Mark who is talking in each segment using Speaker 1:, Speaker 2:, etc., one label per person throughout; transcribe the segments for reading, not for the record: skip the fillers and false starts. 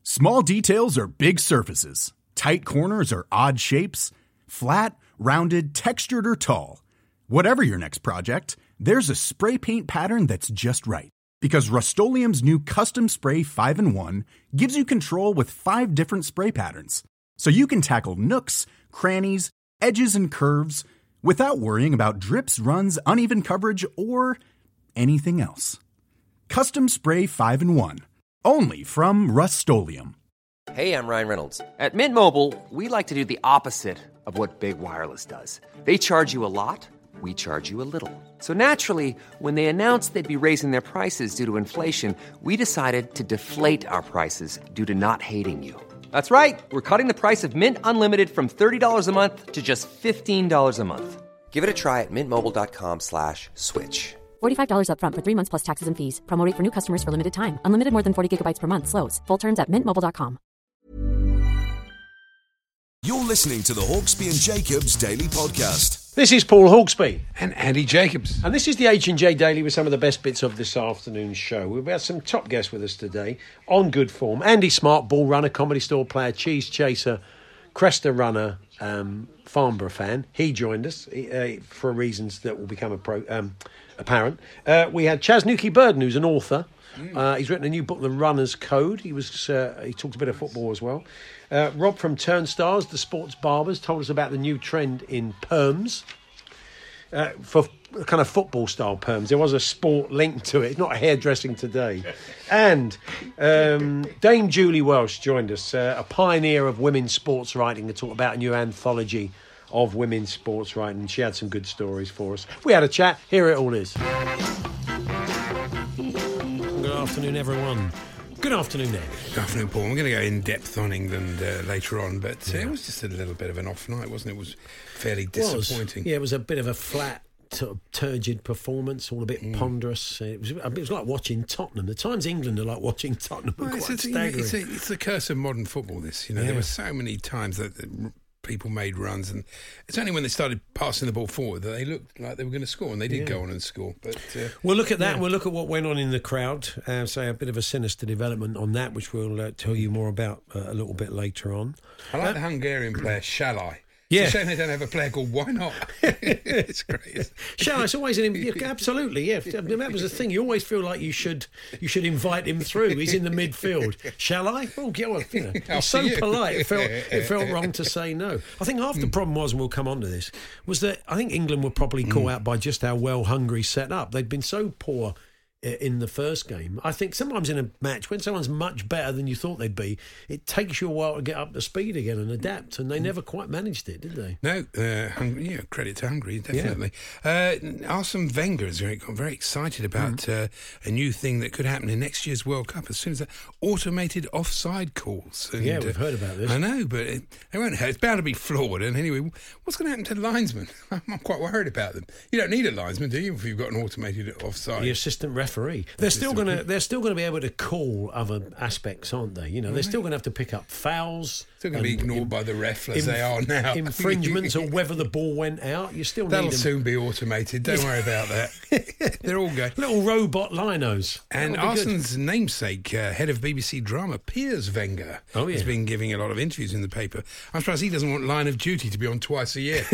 Speaker 1: Small details are big surfaces. Tight corners are odd shapes. Flat, rounded, textured, or tall. Whatever your next project, there's a spray paint pattern that's just right. Because Rust-Oleum's new Custom Spray 5-in-1 gives you control with 5 different spray patterns. So you can tackle nooks, crannies, edges, and curves without worrying about drips, runs, uneven coverage, or anything else. Custom Spray 5-in-1. Only from Rust-Oleum.
Speaker 2: Hey, I'm Ryan Reynolds. At Mint Mobile, we like to do the opposite of what Big Wireless does. They charge you a lot, we charge you a little. So naturally, when they announced they'd be raising their prices due to inflation, we decided to deflate our prices due to not hating you. That's right. We're cutting the price of Mint Unlimited from $30 a month to just $15 a month. Give it a try at mintmobile.com/switch.
Speaker 3: $45 up front for 3 months plus taxes and fees. Promo rate for new customers for limited time. Unlimited more than 40 gigabytes per month. Slows full terms at mintmobile.com.
Speaker 4: You're listening to the Hawksby and Jacobs Daily Podcast.
Speaker 5: This is Paul Hawksby.
Speaker 6: And Andy Jacobs.
Speaker 5: And this is the H&J Daily with some of the best bits of this afternoon's show. We've got some top guests with us today on good form. Andy Smart, ball runner, Comedy Store player, cheese chaser, Cresta runner, Farnborough fan. He joined us for reasons that will become apparent. We had Chas Nuki-Burden, who's an author. He's written a new book, The Runner's Code. He talked a bit of football as well. Rob from Turnstiles, the sports barbers, told us about the new trend in perms. For kind of football-style perms. There was a sport linked to it. It's not hairdressing today. And Dame Julie Welsh joined us, a pioneer of women's sports writing, to talk about a new anthology of women's sports writing. She had some good stories for us. We had a chat. Here it all is. Good afternoon, everyone. Good afternoon, Nick.
Speaker 6: Good afternoon, Paul. I'm going to go in depth on England later on, but it was just a little bit of an off night, wasn't it? It was fairly disappointing.
Speaker 5: Yeah, it was a bit of a flat, sort of turgid performance, all a bit ponderous. It was like watching Tottenham. The times England are like watching Tottenham are quite staggering.
Speaker 6: It's the curse of modern football, this. There were so many times that people made runs, and it's only when they started passing the ball forward that they looked like they were going to score, and they did go on and score. But
Speaker 5: we'll look at that. We'll look at what went on in the crowd. Say a bit of a sinister development on that, which we'll tell you more about a little bit later on.
Speaker 6: I like the Hungarian player, Shall I?
Speaker 5: Yeah.
Speaker 6: It's a shame they don't have a player called Why Not? It's great.
Speaker 5: Shall I? It's always absolutely, yeah. I mean, that was the thing. You always feel like you should invite him through. He's in the midfield. Shall I? Oh, yeah, well, he's so polite. It felt wrong to say no. I think half the problem was, and we'll come on to this, was that I think England were probably caught out by just how well Hungary set up. They'd been so poor in the first game. I think sometimes in a match, when someone's much better than you thought they'd be, it takes you a while to get up to speed again and adapt, and they never quite managed it, did they?
Speaker 6: No, credit to Hungary, definitely. Arsene Wenger has got very excited about a new thing that could happen in next year's World Cup as soon as that automated offside calls. And,
Speaker 5: we've heard about this.
Speaker 6: I know, but they won't hurt. It's bound to be flawed. And anyway, what's going to happen to linesmen? I'm quite worried about them. You don't need a linesman, do you, if you've got an automated offside?
Speaker 5: The assistant referee. They're still going to be able to call other aspects, aren't they? They're still going to have to pick up fouls.
Speaker 6: Still going to be ignored by the ref as they are now.
Speaker 5: Infringements or whether the ball went out. You still
Speaker 6: That'll
Speaker 5: need them.
Speaker 6: soon be automated. Don't worry about that. They're all going.
Speaker 5: Little robot linos.
Speaker 6: And Arsene's namesake, head of BBC drama, Piers Wenger, has been giving a lot of interviews in the paper. I'm surprised he doesn't want Line of Duty to be on twice a year.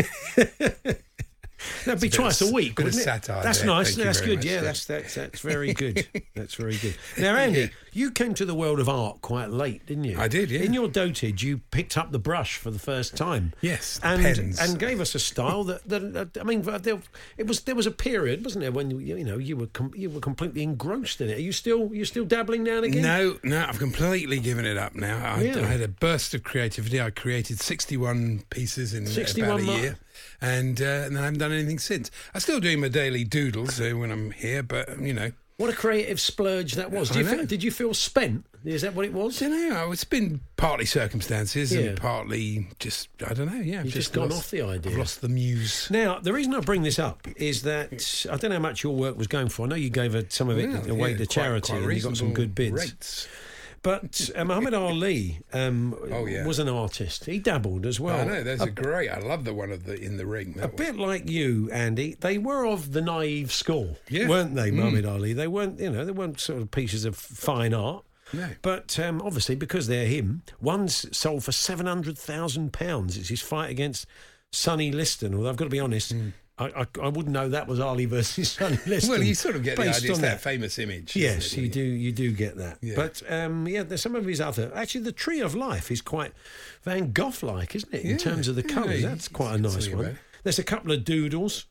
Speaker 5: That'd be twice a week, wouldn't it?
Speaker 6: Satire
Speaker 5: that's
Speaker 6: there.
Speaker 5: nice. That's good.
Speaker 6: Much,
Speaker 5: yeah, that's very good. That's very good. Now, Andy, you came to the world of art quite late, didn't you?
Speaker 6: I did, yeah.
Speaker 5: In your dotage, you picked up the brush for the first time.
Speaker 6: Yes,
Speaker 5: pens, and gave us a style that I mean, there was a period, wasn't there, when you were completely engrossed in it. Are you still dabbling now and again?
Speaker 6: No, I've completely given it up now. I had a burst of creativity. I created 61 pieces in about a year. And then I haven't done anything since. I'm still doing my daily doodles when I'm here, but,
Speaker 5: What a creative splurge that was. Did you feel spent? Is that what it was?
Speaker 6: I don't know. It's been partly circumstances and partly just, I don't know, You've
Speaker 5: just gone off the idea.
Speaker 6: I've lost the muse.
Speaker 5: Now, the reason I bring this up is that I don't know how much your work was going for. I know you gave some of it away to charity and you got some good bids.
Speaker 6: Rates.
Speaker 5: But Muhammad Ali was an artist. He dabbled as well.
Speaker 6: I know, those are great. I love the one in the ring.
Speaker 5: Bit like you, Andy. They were of the naive school, weren't they, Muhammad Ali? They weren't, they weren't sort of pieces of fine art.
Speaker 6: No.
Speaker 5: But obviously, because they're him, one's sold for £700,000. It's his fight against Sonny Liston. Although I've got to be honest, I wouldn't know that was Ali versus Sonny Liston.
Speaker 6: Well, you sort of get the idea. It's that famous image.
Speaker 5: Yes, you do get that.
Speaker 6: Yeah.
Speaker 5: But there's some of his other. Actually, the Tree of Life is quite Van Gogh-like, isn't it? In terms of the colours, that's quite a nice one. There's a couple of doodles,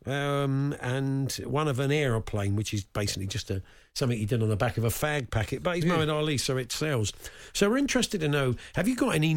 Speaker 5: and one of an aeroplane, which is basically just something he did on the back of a fag packet. But he's Muhammad Ali, so it sells. So we're interested to know: have you got any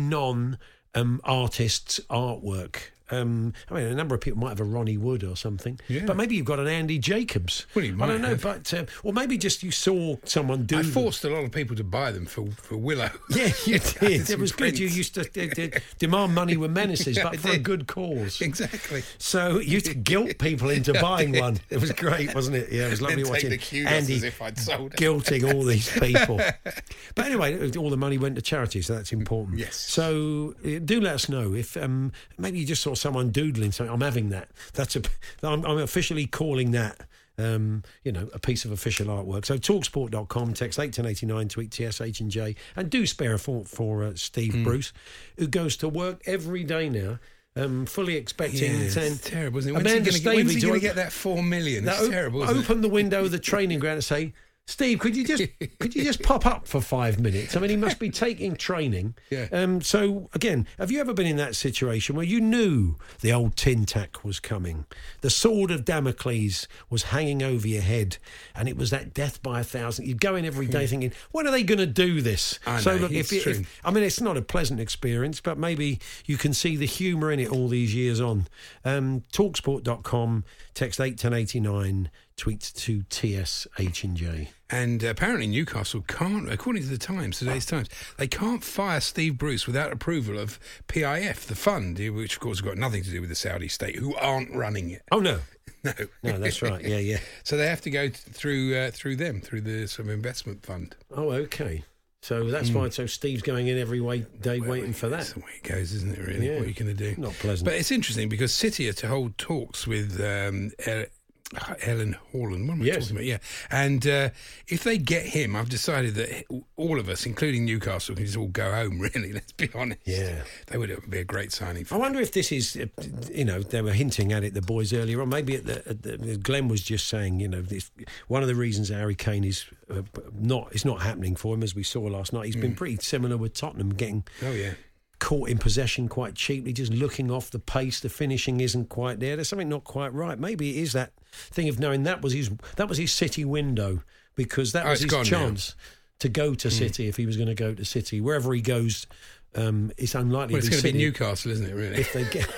Speaker 5: non-artists' artwork? I mean, a number of people might have a Ronnie Wood or something, but maybe you've got an Andy Jacobs.
Speaker 6: Well, you might
Speaker 5: I don't know,
Speaker 6: have.
Speaker 5: but or maybe just you saw someone do.
Speaker 6: I forced a lot of people to buy them for Willow.
Speaker 5: Yeah, you did. It was
Speaker 6: prints.
Speaker 5: good. You used to demand money with menaces,
Speaker 6: Yeah,
Speaker 5: but
Speaker 6: I
Speaker 5: for a
Speaker 6: did.
Speaker 5: good cause.
Speaker 6: Exactly.
Speaker 5: So you used to guilt people into buying one. It was great, wasn't it? Yeah, it was lovely
Speaker 6: Then
Speaker 5: watching
Speaker 6: take the kudos
Speaker 5: Andy
Speaker 6: as if I'd sold it.
Speaker 5: guilting all these people. But anyway, all the money went to charity, so that's important.
Speaker 6: Yes.
Speaker 5: So do let us know if maybe you just saw someone doodling something. I'm having that. I'm officially calling that. A piece of official artwork. So talksport.com, text 81089, tweet TSH&J, and do spare a thought for Steve Bruce, who goes to work every day now, fully expecting.
Speaker 6: It's terrible, isn't it?
Speaker 5: Amanda
Speaker 6: When's he going to get that 4 million? It's terrible, isn't it?
Speaker 5: Open the window of the training ground and say, Steve, could you just pop up for 5 minutes? I mean, he must be taking training.
Speaker 6: Yeah.
Speaker 5: So again, have you ever been in that situation where you knew the old tin tack was coming, the sword of Damocles was hanging over your head, and it was that death by 1,000? You'd go in every day thinking, when are they going to do this?
Speaker 6: I
Speaker 5: So
Speaker 6: know,
Speaker 5: look,
Speaker 6: it's
Speaker 5: if
Speaker 6: true.
Speaker 5: I mean, it's not a pleasant experience, but maybe you can see the humour in it all these years on. Talksport.com, text 81089, tweet to TSH&J.
Speaker 6: And apparently Newcastle can't, according to the Times, today's Times, they can't fire Steve Bruce without approval of PIF, the fund, which of course has got nothing to do with the Saudi state, who aren't running it.
Speaker 5: Oh, no.
Speaker 6: No.
Speaker 5: No, that's right. Yeah.
Speaker 6: So they have to go through them, through the some investment fund.
Speaker 5: Oh, okay. So that's why. So Steve's going in every day waiting for that.
Speaker 6: That's the way it goes, isn't it, really?
Speaker 5: Yeah.
Speaker 6: What are you going to do?
Speaker 5: Not pleasant.
Speaker 6: But it's interesting because City are to hold talks with Ellen Haaland, what am I talking about? Yeah. And if they get him, I've decided that all of us, including Newcastle, can just all go home, really, let's be honest.
Speaker 5: Yeah.
Speaker 6: That would be a great signing for
Speaker 5: I wonder if this is, they were hinting at it, the boys earlier on. Maybe Glenn was just saying, this, one of the reasons Harry Kane is not happening for him, as we saw last night. He's been pretty similar with Tottenham, getting caught in possession quite cheaply, just looking off the pace. The finishing isn't quite there. There's something not quite right. Maybe it is that thing of knowing that was his City window, because that was his chance to go to City if he was going to go to City. Wherever he goes, it's unlikely.
Speaker 6: Well, it's going to
Speaker 5: City.
Speaker 6: be Newcastle, isn't it? Really,
Speaker 5: if they get,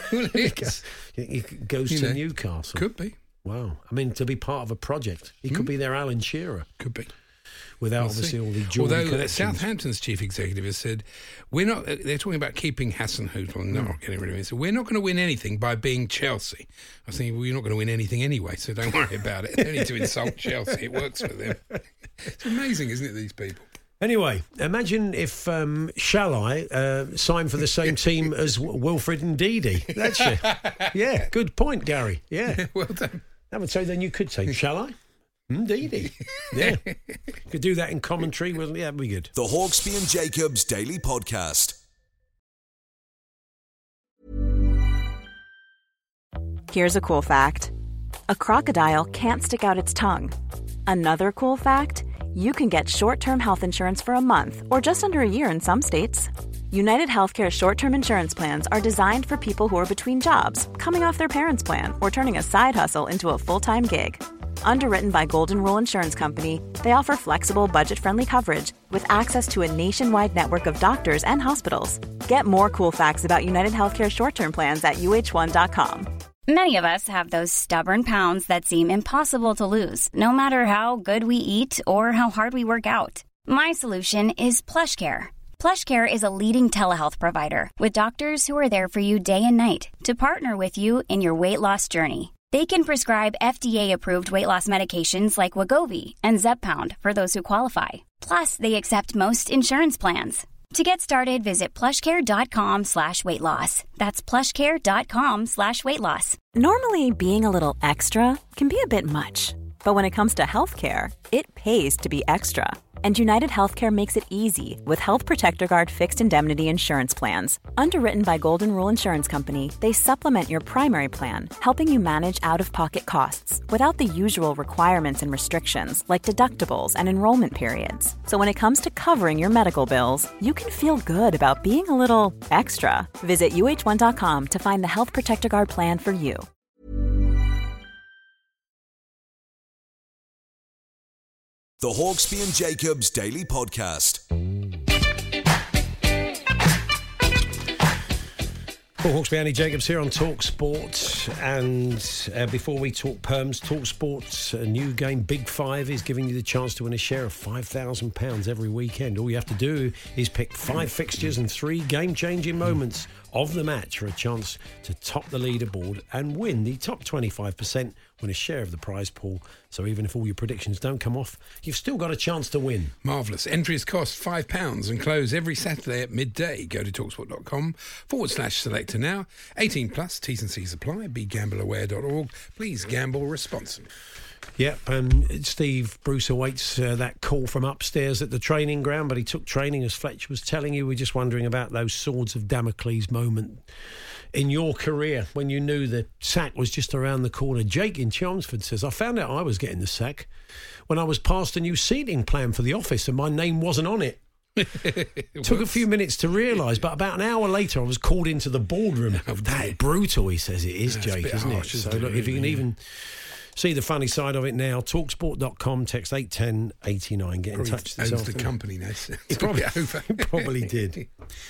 Speaker 5: he goes to Newcastle.
Speaker 6: Could be.
Speaker 5: Wow. I mean, to be part of a project, he could be their Alan Shearer.
Speaker 6: Could be.
Speaker 5: Without obviously all the Geordie
Speaker 6: Although
Speaker 5: connections.
Speaker 6: Southampton's chief executive has said, they're talking about keeping Hasenhüttl and not getting rid of him. So we're not going to win anything by being Chelsea. I was thinking, well, you're not going to win anything anyway, so don't worry about it. They don't need to insult Chelsea. It works for them. It's amazing, isn't it, these people?
Speaker 5: Anyway, imagine if Shall I signed for the same team as Wilfred and Didi. That's it. Yeah, good point, Gary. Yeah.
Speaker 6: Well done.
Speaker 5: I would say then you could say, shall I? Didi. Yeah. Could do that in commentary. Well, yeah, that'd be good.
Speaker 4: The Hawksby and Jacobs Daily Podcast.
Speaker 7: Here's a cool fact. A crocodile can't stick out its tongue. Another cool fact, you can get short-term health insurance for a month or just under a year in some states. United Healthcare short-term insurance plans are designed for people who are between jobs, coming off their parents' plan, or turning a side hustle into a full-time gig. Underwritten by Golden Rule Insurance Company, they offer flexible, budget-friendly coverage with access to a nationwide network of doctors and hospitals. Get more cool facts about United Healthcare short-term plans at uh1.com.
Speaker 8: Many of us have those stubborn pounds that seem impossible to lose, no matter how good we eat or how hard we work out. My solution is PlushCare. PlushCare is a leading telehealth provider with doctors who are there for you day and night to partner with you in your weight loss journey. They can prescribe FDA-approved weight loss medications like Wegovy and Zepbound for those who qualify. Plus, they accept most insurance plans. To get started, visit plushcare.com/weightloss. That's plushcare.com/weightloss.
Speaker 7: Normally, being a little extra can be a bit much. But when it comes to healthcare, it pays to be extra. And United Healthcare makes it easy with Health Protector Guard fixed indemnity insurance plans. Underwritten by Golden Rule Insurance Company, they supplement your primary plan, helping you manage out-of-pocket costs without the usual requirements and restrictions like deductibles and enrollment periods. So when it comes to covering your medical bills, you can feel good about being a little extra. Visit uh1.com to find the Health Protector Guard plan for you.
Speaker 4: The Hawksby and Jacobs Daily Podcast.
Speaker 5: Paul Hawksby, Andy Jacobs here on Talk Sport. And before we talk perms, Talk Sport's new game, Big Five, is giving you the chance to win a share of £5,000 every weekend. All you have to do is pick 5 fixtures and 3 game-changing moments of the match for a chance to top the leaderboard and win. The top 25% win a share of the prize pool. So even if all your predictions don't come off, you've still got a chance to win.
Speaker 6: Marvellous. Entries cost £5 and close every Saturday at midday. Go to talksport.com/selector now. 18 plus, T's and C's apply. BeGambleAware.org. Please gamble responsibly.
Speaker 5: Yep, Steve Bruce awaits that call from upstairs at the training ground, but he took training, as Fletch was telling you. We're just wondering about those swords of Damocles moment in your career when you knew the sack was just around the corner. Jake in Chelmsford says, I found out I was getting the sack when I was passed a new seating plan for the office and my name wasn't on it. Took a few minutes to realise, but about an hour later I was called into the boardroom. That brutal, he says it is, Jake, isn't it? So look, if you can even see the funny side of it now, talksport.com, text 81089. Get in touch this afternoon.
Speaker 6: The company now.
Speaker 5: He probably did.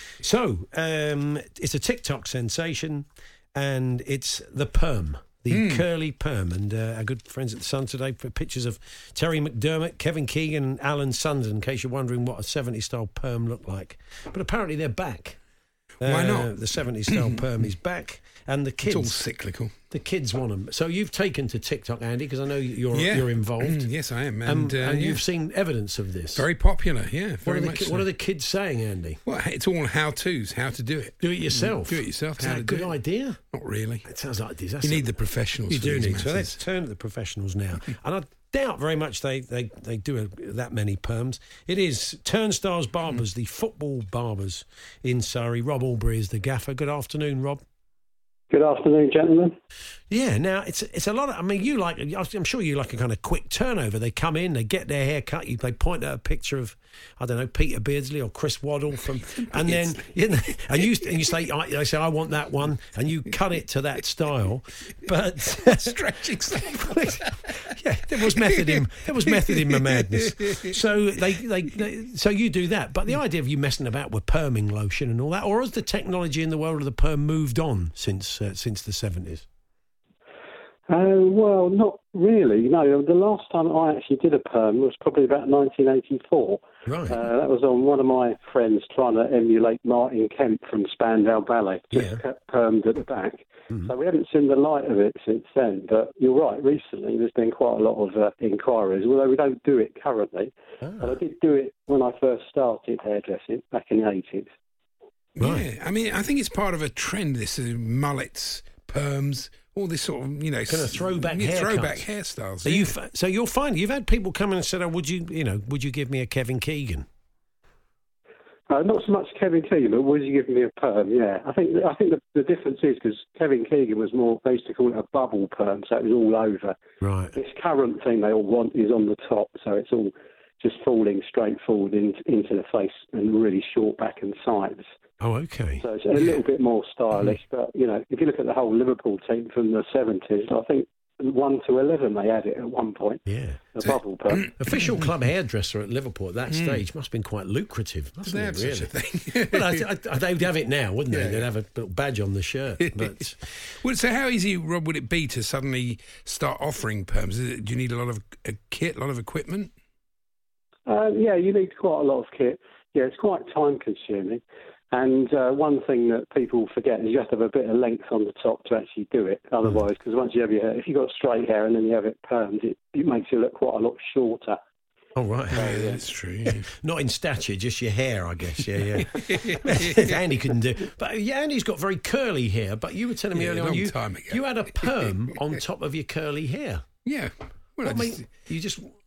Speaker 5: So, it's a TikTok sensation, and it's the perm, the curly perm. And our good friends at The Sun today put pictures of Terry McDermott, Kevin Keegan and Alan Sunderland, in case you're wondering what a 70s-style perm looked like. But apparently they're back.
Speaker 6: Why not?
Speaker 5: The 70s-style perm is back, and the kids...
Speaker 6: It's all cyclical.
Speaker 5: The kids want them. So you've taken to TikTok, Andy, because I know you're involved.
Speaker 6: Yes, I am.
Speaker 5: And you've seen evidence of this.
Speaker 6: Very popular, yeah. Very much so.
Speaker 5: What are the kids saying, Andy?
Speaker 6: Well, it's all how-tos, how to do it.
Speaker 5: Do it yourself.
Speaker 6: Do it yourself.
Speaker 5: Is that a good idea?
Speaker 6: Not really.
Speaker 5: It sounds like a disaster.
Speaker 6: You need the professionals.
Speaker 5: You
Speaker 6: for
Speaker 5: do
Speaker 6: these
Speaker 5: need.
Speaker 6: matters.
Speaker 5: So let's turn to the professionals now. And I doubt very much they do that many perms. It is Turnstiles Barbers, the football barbers in Surrey. Rob Albury is the gaffer. Good afternoon, Rob.
Speaker 9: Good afternoon, gentlemen.
Speaker 5: Yeah, now it's a lot of. I mean, I'm sure you like a kind of quick turnover. They come in, they get their hair cut. They point at a picture of, I don't know, Peter Beardsley or Chris Waddle and then and you say, they say, I want that one, and you cut it to that style. But
Speaker 6: stretching stuff.
Speaker 5: Yeah, there was method in my madness. So so you do that. But the idea of you messing about with perming lotion and all that, or has the technology in the world of the perm moved on since the 70s?
Speaker 9: Well, not really. No, the last time I actually did a perm was probably about 1984.
Speaker 5: Right.
Speaker 9: That was on one of my friends trying to emulate Martin Kemp from Spandau Ballet, just permed at the back. Mm-hmm. So we haven't seen the light of it since then. But you're right, recently there's been quite a lot of inquiries, although we don't do it currently. But I did do it when I first started hairdressing back in the 80s.
Speaker 6: Right. Yeah, I mean, I think it's part of a trend, this mullets, perms, all this sort of, kind of
Speaker 5: throwback
Speaker 6: hairstyles.
Speaker 5: So you'll find you've had people come in and said, "Oh, would you give me a Kevin Keegan?"
Speaker 9: Not so much Kevin Keegan, but would you give me a perm? Yeah, I think the difference is because Kevin Keegan was more, they used to call it a bubble perm, so it was all over.
Speaker 5: Right.
Speaker 9: This current thing they all want is on the top, so it's all just falling straight forward into the face and really short back and sides.
Speaker 5: Oh, okay.
Speaker 9: So it's a little bit more stylish, but, if you look at the whole Liverpool team from the 70s, I think 1 to 11 they had it at one point.
Speaker 5: Yeah.
Speaker 9: The bubble perm.
Speaker 5: Official club hairdresser at Liverpool at that stage must have been quite lucrative, mustn't
Speaker 6: it,
Speaker 5: really?
Speaker 6: Such a thing?
Speaker 5: Well, they'd have it now, wouldn't they? They'd have a little badge on the shirt. But
Speaker 6: well, so how easy, Rob, would it be to suddenly start offering perms? Do you need a lot of kit, a lot of equipment?
Speaker 9: Yeah, you need quite a lot of kit. Yeah, it's quite time-consuming. And one thing that people forget is you have to have a bit of length on the top to actually do it. Otherwise, because once you have your hair, if you've got straight hair and then you have it permed, it makes you look quite a lot shorter.
Speaker 5: Oh, right.
Speaker 6: Yeah, that's true. Yeah.
Speaker 5: Not in stature, just your hair, I guess. Yeah. Andy couldn't do. But Andy's got very curly hair. But you were telling me earlier on you had a perm on top of your curly hair.
Speaker 6: Yeah. Well,
Speaker 5: you just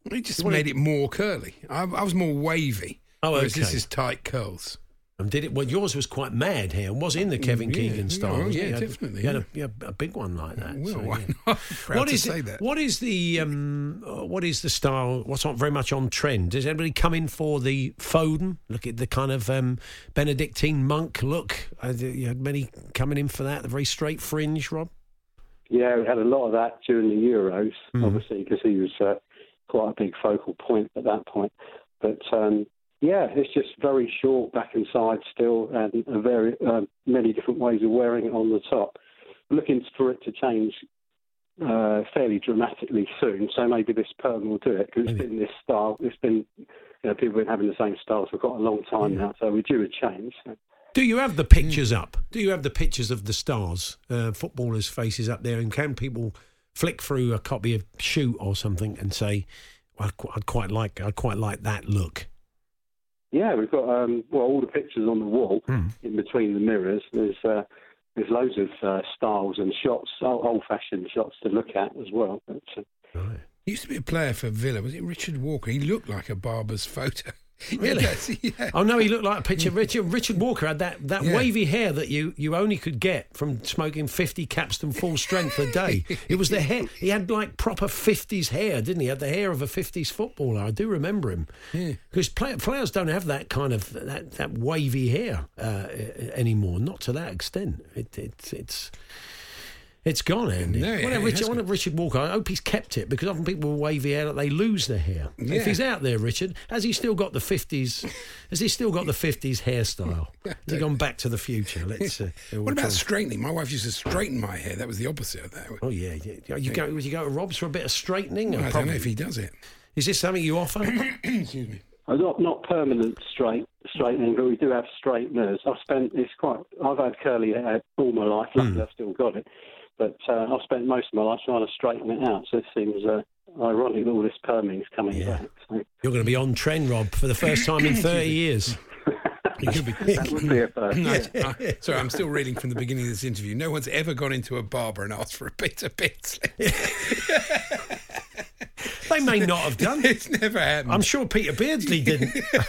Speaker 6: He just made it more curly. I was more wavy.
Speaker 5: Oh, okay.
Speaker 6: This is tight curls.
Speaker 5: And did it? Well, yours was quite mad hair. Was in the Kevin Keegan style.
Speaker 6: Oh,
Speaker 5: wasn't
Speaker 6: yeah,
Speaker 5: it?
Speaker 6: definitely.
Speaker 5: You had a big one like that.
Speaker 6: Well,
Speaker 5: so,
Speaker 6: why
Speaker 5: yeah.
Speaker 6: not? Proud to say that.
Speaker 5: What is the style? What's on very much on trend? Does anybody come in for the Foden? Look at the kind of Benedictine monk look. You had many coming in for that. The very straight fringe, Rob.
Speaker 9: Yeah, we had a lot of that during the Euros, obviously, because he was quite a big focal point at that point. But yeah, it's just very short back and side still, and very many different ways of wearing it on the top. Looking for it to change fairly dramatically soon, so maybe this perm will do it, because it's been this style. It's been, people have been having the same styles for quite a long time now, so we're due a change. So.
Speaker 5: Do you have the pictures up? Do you have the pictures of the stars, footballers' faces up there, and can people flick through a copy of Shoot or something and say, well, I'd quite like that look?
Speaker 9: Yeah, we've got all the pictures on the wall in between the mirrors. There's loads of styles and shots, old-fashioned shots to look at as well. But,
Speaker 5: right.
Speaker 6: He used to be a player for Villa. Was it Richard Walker? He looked like a barber's photo.
Speaker 5: Really?
Speaker 6: Yeah.
Speaker 5: Oh no, he looked like a picture. Richard Walker had that wavy hair that you only could get from smoking 50 Capstan full strength a day. It was the hair. He had like proper 50s hair, didn't he? He had the hair of a 50s footballer. I do remember him. Because players don't have that kind of that wavy hair anymore. Not to that extent. It's gone, Andy.
Speaker 6: No,
Speaker 5: I wonder Richard Walker, I hope he's kept it, because often people with wavy hair, they lose their hair. Yeah. If he's out there, Richard, has he still got the 50s? Has he still got the 50s hairstyle? Has he gone back to the future? Let's.
Speaker 6: What about straightening? My wife used to straighten my hair. That was the opposite of that.
Speaker 5: Oh yeah. You go to Rob's for a bit of straightening?
Speaker 6: Well, I don't know if he does it.
Speaker 5: Is this something you offer?
Speaker 6: Excuse me.
Speaker 9: Not permanent straightening, but we do have straighteners. I've had curly hair all my life. Luckily, I've still got it. But I've spent most of my life trying to straighten it out, so it seems ironic that all this perming's coming back. So.
Speaker 5: You're going to be on trend, Rob, for the first time in 30 years.
Speaker 9: That would be a first.
Speaker 6: Sorry, I'm still reading from the beginning of this interview. No one's ever gone into a barber and asked for a bit of bits.
Speaker 5: They may not have done.
Speaker 6: It's never happened.
Speaker 5: I'm sure Peter Beardsley didn't.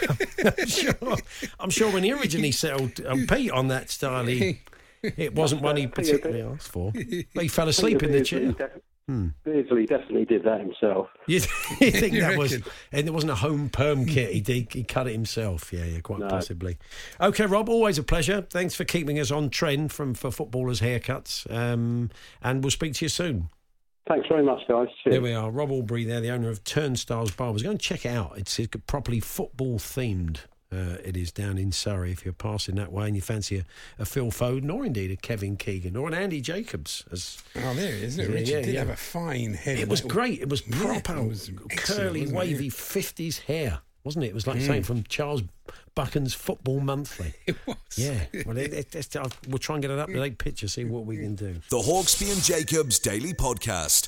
Speaker 5: I'm sure when he originally settled Pete on that style, it wasn't one he particularly asked for. But he fell asleep in the chair.
Speaker 9: Beardsley definitely did that himself.
Speaker 5: You think that was... And it wasn't a home perm kit. He cut it himself. Yeah, quite possibly. OK, Rob, always a pleasure. Thanks for keeping us on trend for footballers' haircuts. And we'll speak to you soon.
Speaker 9: Thanks very much, guys. Cheers.
Speaker 5: There we are. Rob Albury there, the owner of Turnstiles Barbers. Go and check it out. It's properly football-themed. It is down in Surrey. If you're passing that way and you fancy a Phil Foden or indeed a Kevin Keegan or an Andy Jacobs.
Speaker 6: There he is, isn't it? Richard did have a fine head.
Speaker 5: It was great. It was proper, curly, wavy 50s hair, wasn't it? It was like something from Charles Buchan's Football Monthly.
Speaker 6: It was.
Speaker 5: Yeah. Well, we'll try and get an up-to-date picture, see what we can do.
Speaker 4: The Hawksbee and Jacobs Daily Podcast.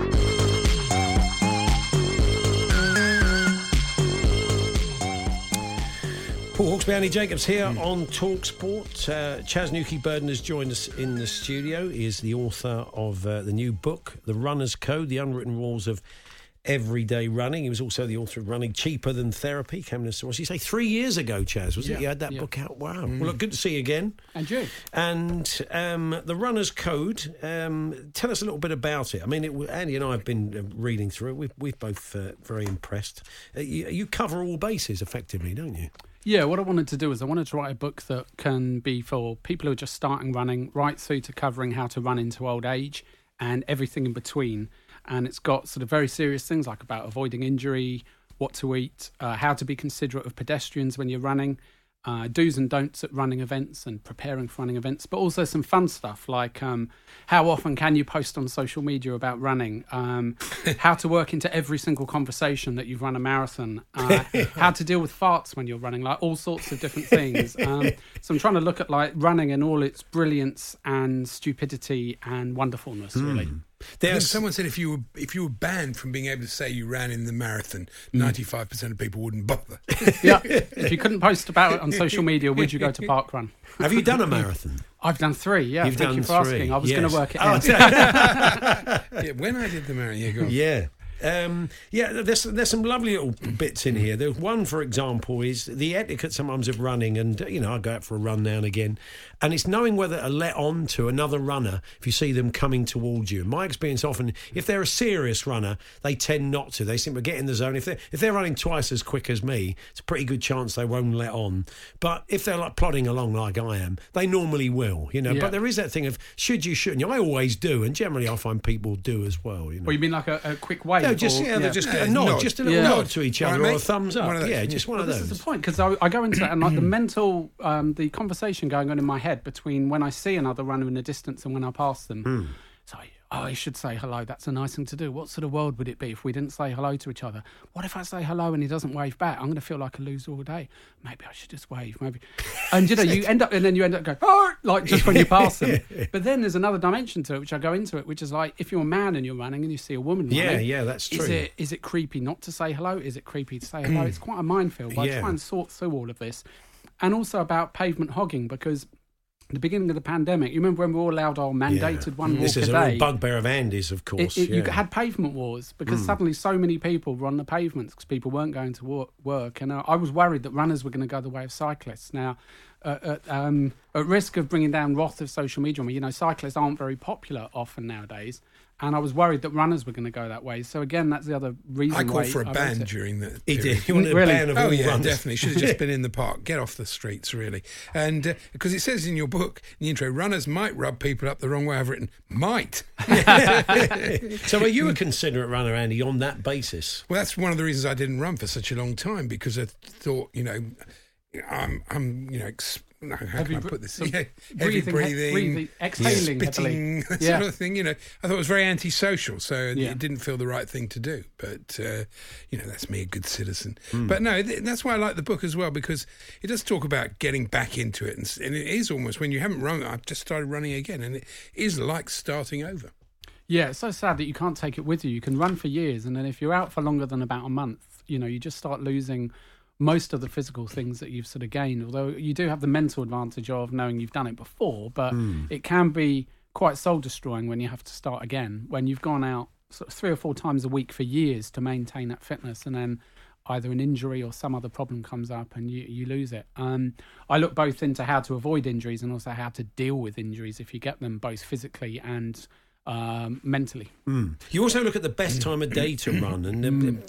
Speaker 5: Paul Hawksbee, Andy Jacobs here on TalkSport. Chaz Newkey-Burden has joined us in the studio. He is the author of the new book, The Runner's Code, The Unwritten Rules of Everyday Running. He was also the author of Running Cheaper Than Therapy. Came to, what did you say, 3 years ago, Chaz, was it? You had that book out? Wow. Well, look, good to see you again.
Speaker 10: And you.
Speaker 5: And The Runner's Code, tell us a little bit about it. I mean, Andy and I have been reading through it. We've both very impressed. You cover all bases, effectively, don't you?
Speaker 10: Yeah, what I wanted to do is I wanted to write a book that can be for people who are just starting running, right through to covering how to run into old age and everything in between. And it's got sort of very serious things like about avoiding injury, what to eat, how to be considerate of pedestrians when you're running, do's and don'ts at running events and preparing for running events, but also some fun stuff like how often can you post on social media about running, how to work into every single conversation that you've run a marathon, how to deal with farts when you're running, like all sorts of different things. So I'm trying to look at like running and all its brilliance and stupidity and wonderfulness, really.
Speaker 6: Someone said if you were banned from being able to say you ran in the marathon, 95% of people wouldn't bother.
Speaker 10: Yeah, if you couldn't post about it on social media, would you go to parkrun?
Speaker 5: Have you done a marathon?
Speaker 10: I've done 3, yeah.
Speaker 5: Thank
Speaker 10: you for asking. I was going to work it
Speaker 6: out. When I did the marathon,
Speaker 5: Yeah. There's some lovely little bits in here. There's one, for example, is the etiquette sometimes of running, and I go out for a run now and again, and it's knowing whether to let on to another runner if you see them coming towards you. In my experience, often if they're a serious runner, they tend not to. They seem to get in the zone. If they're running twice as quick as me, it's a pretty good chance they won't let on. But if they're like plodding along like I am, they normally will. Yeah. But there is that thing of should you, shouldn't you? I always do, and generally I find people do as well.
Speaker 10: Well, you mean like a quick wave?
Speaker 5: No, just get a nod, just a little nod to each other, or a thumbs up. Just one of those.
Speaker 10: This is the point, because I go into it and like the mental, the conversation going on in my head between when I see another runner in the distance and when I pass them. So I should say hello. That's a nice thing to do. What sort of world would it be if we didn't say hello to each other? What if I say hello and he doesn't wave back? I'm going to feel like a loser all day. Maybe I should just wave. Maybe, and you end up going, oh, like just when you pass them. But then there's another dimension to it, which I go into it, which is like if you're a man and you're running and you see a woman running,
Speaker 5: that's true.
Speaker 10: Is it creepy not to say hello? Is it creepy to say hello? It's quite a minefield. But I try and sort through all of this, and also about pavement hogging, because the beginning of the pandemic, you remember when we were all allowed our mandated one walk a day?
Speaker 5: This is a real bugbear of Andy's, of course.
Speaker 10: You had pavement wars because suddenly so many people were on the pavements because people weren't going to work. And I was worried that runners were going to go the way of cyclists. Now, at risk of bringing down wrath of social media, cyclists aren't very popular often nowadays. And I was worried that runners were going to go that way. So again, that's the other reason.
Speaker 6: I called for a ban during that.
Speaker 5: He did. He wanted a ban of all runners.
Speaker 6: Definitely. Should have just been in the park. Get off the streets, really. And because it says in your book, in the intro, runners might rub people up the wrong way. I've written might.
Speaker 5: So are you a considerate runner, Andy, on that basis?
Speaker 6: Well, that's one of the reasons I didn't run for such a long time, because I thought, how can I put this? Heavy breathing,
Speaker 10: exhaling,
Speaker 6: spitting, that sort of thing. I thought it was very antisocial, so it didn't feel the right thing to do. But that's me, a good citizen. But no, that's why I like the book as well, because it does talk about getting back into it, and it is almost when you haven't run. I've just started running again, and it is like starting over.
Speaker 10: Yeah, it's so sad that you can't take it with you. You can run for years, and then if you're out for longer than about a month, you just start losing most of the physical things that you've sort of gained, although you do have the mental advantage of knowing you've done it before, but it can be quite soul-destroying when you have to start again, when you've gone out sort of 3 or 4 times a week for years to maintain that fitness, and then either an injury or some other problem comes up and you lose it. I look both into how to avoid injuries and also how to deal with injuries if you get them, both physically and mentally.
Speaker 5: You also look at the best time of day to run, and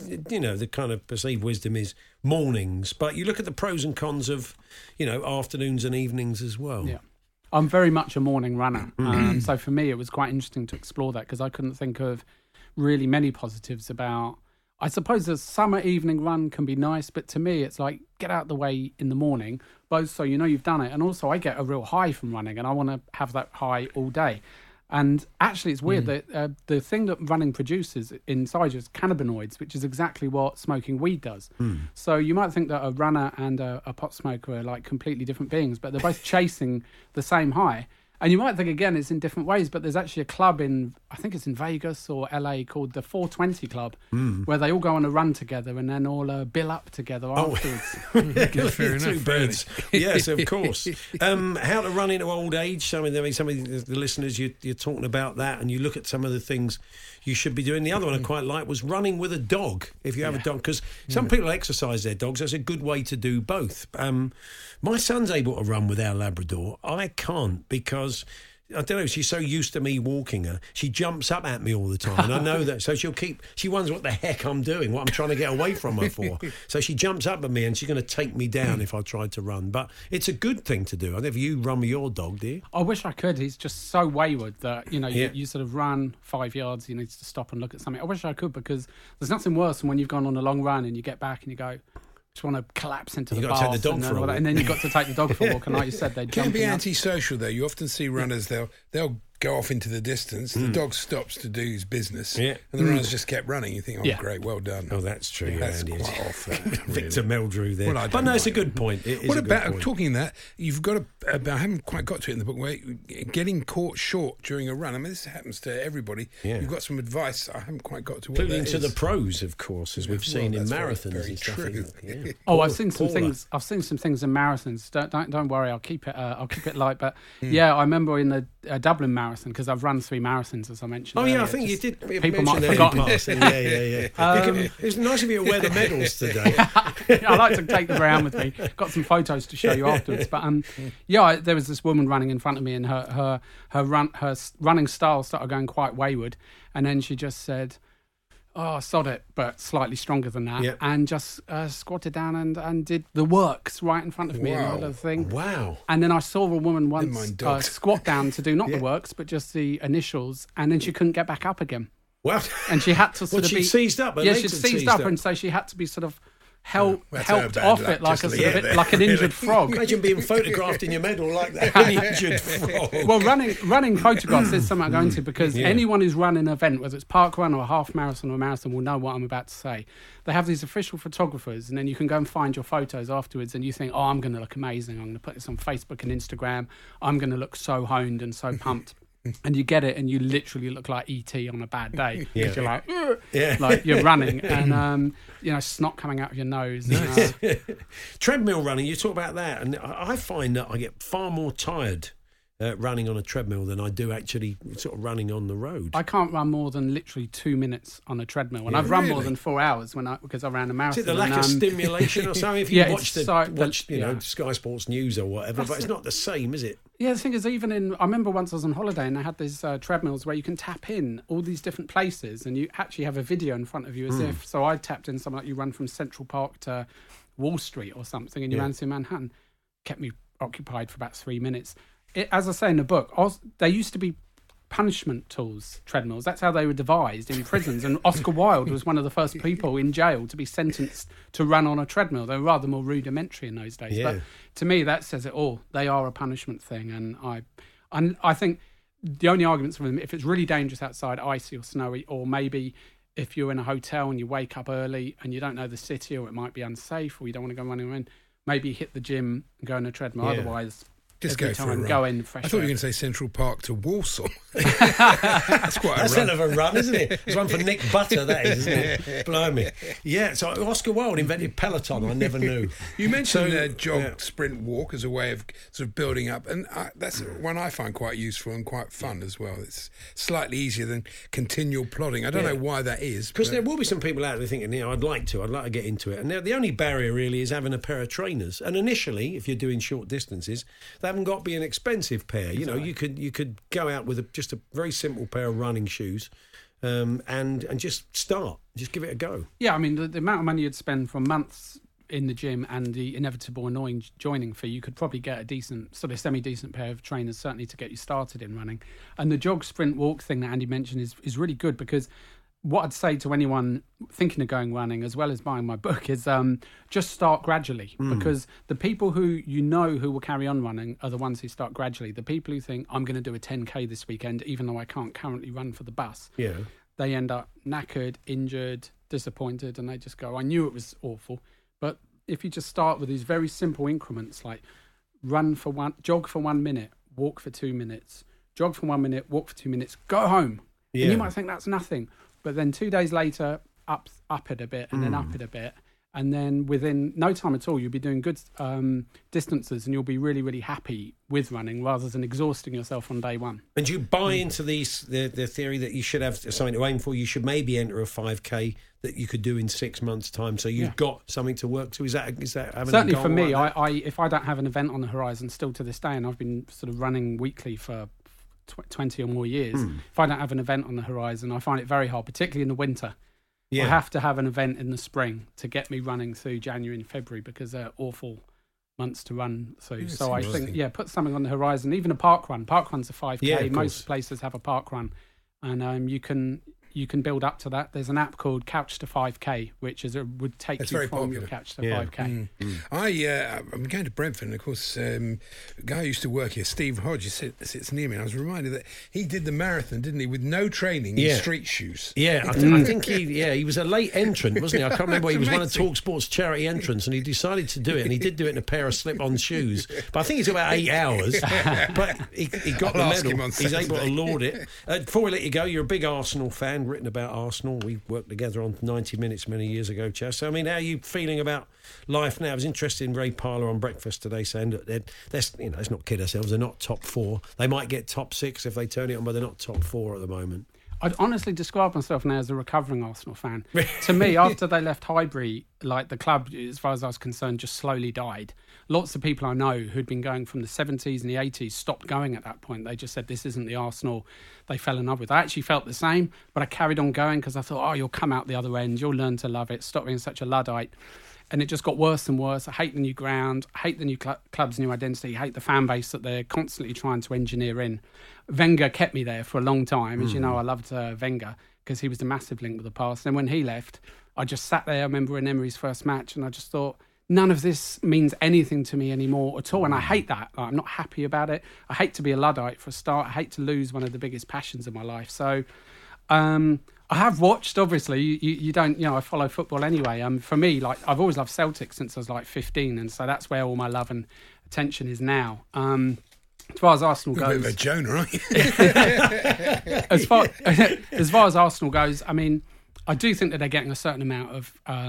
Speaker 5: the kind of perceived wisdom is mornings, but you look at the pros and cons of afternoons and evenings as well.
Speaker 10: Yeah, I'm very much a morning runner, so for me it was quite interesting to explore that, because I couldn't think of really many positives about. I suppose the summer evening run can be nice, but to me it's like get out the way in the morning, both so you've done it, and also I get a real high from running and I want to have that high all day. And actually, it's weird that the thing that running produces inside you is cannabinoids, which is exactly what smoking weed does. So you might think that a runner and a pot smoker are like completely different beings, but they're both chasing the same high. And you might think, again, it's in different ways, but there's actually a club I think it's in Vegas or LA, called the 420 Club, where they all go on a run together and then all bill up together afterwards.
Speaker 5: Fair enough. Birds. Yes, of course. How to run into old age. Some of the listeners, you're talking about that, and you look at some of the things you should be doing. The other one I quite like was running with a dog, if you have a dog, because some people exercise their dogs. That's a good way to do both. My son's able to run with our Labrador. I can't, because I don't know, she's so used to me walking her, she jumps up at me all the time, and I know that, so she wonders what the heck I'm doing, what I'm trying to get away from her for. So she jumps up at me and she's going to take me down if I try to run. But it's a good thing to do. I don't know if you run with your dog, do you?
Speaker 10: I wish I could. He's just so wayward that, you sort of run 5 yards, he needs to stop and look at something. I wish I could, because there's nothing worse than when you've gone on a long run and you get back and you go, just want to collapse into the bath.
Speaker 5: You've got to take the dog for a walk.
Speaker 10: And then you've got to take the dog for a walk. And like you said, they jump.
Speaker 6: Can be antisocial, though. You often see runners, they'll go off into the distance. The dog stops to do his business. Yeah. And the runners just kept running. You think, great, well done.
Speaker 5: Oh, that's true.
Speaker 6: That's quite off.
Speaker 5: Victor Meldrew there.
Speaker 6: Well, but
Speaker 5: it's a good point.
Speaker 6: What about, talking that, you've got I haven't quite got to it in the book, where getting caught short during a run. I mean, this happens to everybody. Yeah. You've got some advice. I haven't quite got to what
Speaker 5: including
Speaker 6: that
Speaker 5: to
Speaker 6: is.
Speaker 5: the pros, of course, as we've seen in marathons and stuff.
Speaker 6: True.
Speaker 10: Oh, I've seen some things. I've seen some things in marathons. Don't worry. I'll keep it light. But yeah, I remember in the Dublin Marathon, marathon because I've run 3 marathons, as I mentioned.
Speaker 5: Oh, yeah,
Speaker 10: earlier.
Speaker 5: I think you did.
Speaker 10: People might have forgotten.
Speaker 5: Yeah. It's nice of you to wear the medals today.
Speaker 10: I like to take them around with me. Got some photos to show you afterwards. But there was this woman running in front of me, and her running style started going quite wayward, and then she just said, "Oh, sod it," but slightly stronger than that, and just squatted down and did the works right in front of me in the middle of the thing.
Speaker 5: Wow.
Speaker 10: And then I saw a woman once squat down to do not the works, but just the initials, and then she couldn't get back up again.
Speaker 5: Wow.
Speaker 10: And she had to
Speaker 5: she seized up.
Speaker 10: She'd seized up, and so she had to be sort of helped off it like like an injured frog.
Speaker 5: Imagine being photographed in your medal like that, an injured frog.
Speaker 10: Well, running photographs is something I'm going to, because anyone who's run an event, whether it's park run or a half marathon or a marathon, will know what I'm about to say. They have these official photographers, and then you can go and find your photos afterwards, and you think, oh, I'm going to look amazing. I'm going to put this on Facebook and Instagram. I'm going to look so honed and so pumped. And you get it, and you literally look like E.T. on a bad day, because you're like, like you're running, and snot coming out of your nose.
Speaker 5: Treadmill running, you talk about that, and I find that I get far more tired running on a treadmill than I do actually sort of running on the road.
Speaker 10: I can't run more than literally 2 minutes on a treadmill, and I've run more than 4 hours because I ran a marathon.
Speaker 5: Is it the lack of stimulation or something? If you watch Sky Sports News or whatever, but it's not the same, is it?
Speaker 10: Yeah, the thing is, I remember once I was on holiday and they had these treadmills where you can tap in all these different places, and you actually have a video in front of you as if. So I tapped in something like you run from Central Park to Wall Street or something, and you ran through Manhattan. Kept me occupied for about 3 minutes. As I say in the book, they used to be punishment tools, treadmills. That's how they were devised in prisons. And Oscar Wilde was one of the first people in jail to be sentenced to run on a treadmill. They were rather more rudimentary in those days. Yeah. But to me, that says it all. They are a punishment thing. And I think the only arguments for them, if it's really dangerous outside, icy or snowy, or maybe if you're in a hotel and you wake up early and you don't know the city, or it might be unsafe, or you don't want to go running around, maybe hit the gym and go on a treadmill. Otherwise,
Speaker 6: just
Speaker 10: every
Speaker 6: go for a run.
Speaker 10: Go in fresh.
Speaker 6: I thought you were going to say Central Park to Warsaw. That's quite a run.
Speaker 5: That's hell of a run, isn't it? It's one for Nick Butter, that is, isn't it? Blimey. Yeah, so Oscar Wilde invented Peloton. I never knew.
Speaker 6: You mentioned jog, sprint, walk as a way of sort of building up, and that's one I find quite useful and quite fun as well. It's slightly easier than continual plodding. I don't know why that is.
Speaker 5: Because there will be some people out there thinking, I'd like to get into it. And now the only barrier really is having a pair of trainers. And initially, if you're doing short distances, they haven't got to be an expensive pair. You know, you could go out with just a very simple pair of running shoes, and just start. Just give it a go.
Speaker 10: Yeah, I mean, the amount of money you'd spend for months in the gym and the inevitable annoying joining fee, you could probably get a decent, sort of semi-decent pair of trainers, certainly to get you started in running. And the jog, sprint, walk thing that Andy mentioned is really good, because what I'd say to anyone thinking of going running, as well as buying my book, is just start gradually, because the people who will carry on running are the ones who start gradually. The people who think, I'm going to do a 10K this weekend, even though I can't currently run for the bus, they end up knackered, injured, disappointed, and they just go, I knew it was awful. But if you just start with these very simple increments, like jog for 1 minute, walk for 2 minutes, jog for 1 minute, walk for 2 minutes, go home. Yeah. And you might think that's nothing. But then 2 days later, up it a bit, and then up it a bit. And then within no time at all, you'll be doing good distances, and you'll be really, really happy with running rather than exhausting yourself on day one.
Speaker 5: And do you buy into the theory that you should have something to aim for? You should maybe enter a 5K that you could do in 6 months' time, so you've got something to work to. Is that having
Speaker 10: certainly
Speaker 5: a goal
Speaker 10: for me?
Speaker 5: like
Speaker 10: I if I don't have an event on the horizon still to this day, and I've been sort of running weekly for 20 or more years, if I don't have an event on the horizon, I find it very hard, particularly in the winter. I have to have an event in the spring to get me running through January and February, because they're awful months to run through. So I think, put something on the horizon, even a park run. Park run's a 5K. Yeah, most places have a park run, and you can build up to that. There's an app called Couch to 5K, which would take you from your couch to 5K.
Speaker 6: I'm going to Brentford, and of course, a guy who used to work here, Steve Hodge, sits near me, and I was reminded that he did the marathon, didn't he, with no training in street shoes.
Speaker 5: Yeah, I think he was a late entrant, wasn't he? I can't remember. He was one of TalkSport's charity entrants, and he decided to do it, and he did do it in a pair of slip-on shoes. But I think it's about 8 hours. But he got the medal. He's able to laud it. Before we let you go, you're a big Arsenal fan. fan, written about Arsenal. We worked together on 90 Minutes many years ago, Chas. So, I mean, how are you feeling about life now? I was interested in Ray Parlour on Breakfast today saying that let's not kid ourselves, they're not top 4. They might get top 6 if they turn it on, but they're not top 4 at the moment.
Speaker 10: I'd honestly describe myself now as a recovering Arsenal fan. To me, after they left Highbury, like the club, as far as I was concerned, just slowly died. Lots of people I know who'd been going from the 70s and the 80s stopped going at that point. They just said, this isn't the Arsenal they fell in love with. I actually felt the same, but I carried on going because I thought, you'll come out the other end, you'll learn to love it, stop being such a Luddite. And it just got worse and worse. I hate the new ground, I hate the new club's new identity, I hate the fan base that they're constantly trying to engineer in. Wenger kept me there for a long time. As you know, I loved Wenger because he was a massive link with the past. And when he left, I just sat there, I remember in Emery's first match, and I just thought, none of this means anything to me anymore at all. And I hate that. I'm not happy about it. I hate to be a Luddite for a start. I hate to lose one of the biggest passions of my life. So I have watched, obviously, you don't, I follow football anyway. For me, like, I've always loved Celtic since I was like 15. And so that's where all my love and attention is now. As far as Arsenal goes...
Speaker 6: You're a bit of a Jonah, aren't you?
Speaker 10: as far as Arsenal goes, I mean, I do think that they're getting a certain amount of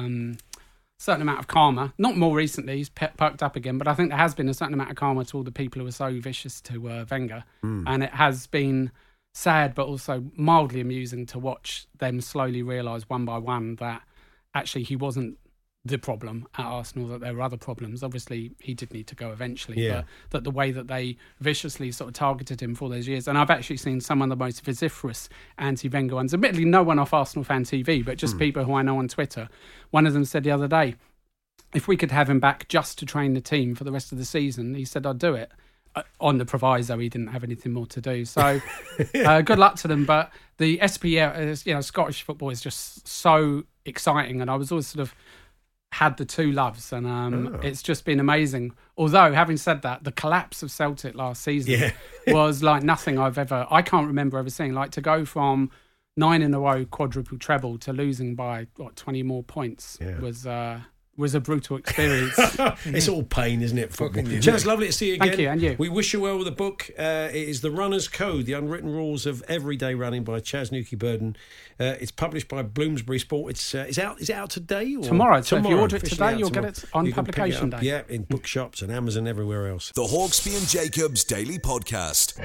Speaker 10: karma. Not more recently, he's perked up again, but I think there has been a certain amount of karma to all the people who were so vicious to Wenger. And it has been sad, but also mildly amusing to watch them slowly realise one by one that actually he wasn't the problem at Arsenal, that there were other problems. Obviously, he did need to go eventually, but that the way that they viciously sort of targeted him for those years. And I've actually seen some of the most vociferous anti-Wenger ones. Admittedly, no one off Arsenal Fan TV, but just people who I know on Twitter. One of them said the other day, if we could have him back just to train the team for the rest of the season, he said, I'd do it. On the proviso, he didn't have anything more to do. So good luck to them. But the SPL, Scottish football is just so exciting. And I was always sort of had the two loves, and it's just been amazing. Although, having said that, the collapse of Celtic last season was like nothing I can't remember ever seeing. Like, to go from 9 in a row quadruple treble to losing by 20 more points was a brutal experience.
Speaker 5: It's all pain, isn't it? Football. Chaz, lovely to see you again.
Speaker 10: Thank you, and you.
Speaker 5: We wish you well with the book. It is The Runner's Code, The Unwritten Rules of Everyday Running by Chas Newkey-Burden. It's published by Bloomsbury Sport. Is it out today? Or?
Speaker 10: Tomorrow. So if you order it today, you'll get it on publication day.
Speaker 5: Yeah, in bookshops and Amazon, everywhere else.
Speaker 4: The Hawksbee and Jacobs Daily Podcast.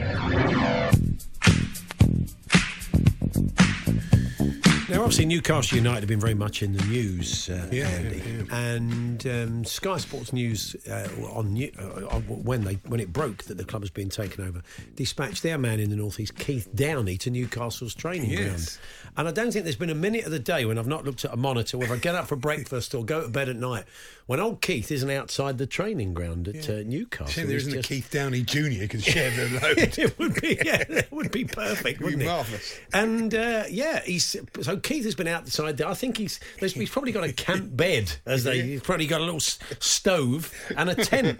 Speaker 5: Now, obviously, Newcastle United have been very much in the news, Andy. And Sky Sports News, when it broke that the club has been taken over, dispatched their man in the North East, Keith Downey, to Newcastle's training ground. And I don't think there's been a minute of the day when I've not looked at a monitor, whether I get up for breakfast or go to bed at night, when old Keith isn't outside the training ground at Newcastle.
Speaker 6: Shame there isn't a Keith Downey Jr. could share the load.
Speaker 5: It would be perfect, wouldn't it?
Speaker 6: Marvellous.
Speaker 5: And so Keith has been outside there. I think he's probably got a camp bed, he's probably got a little stove and a tent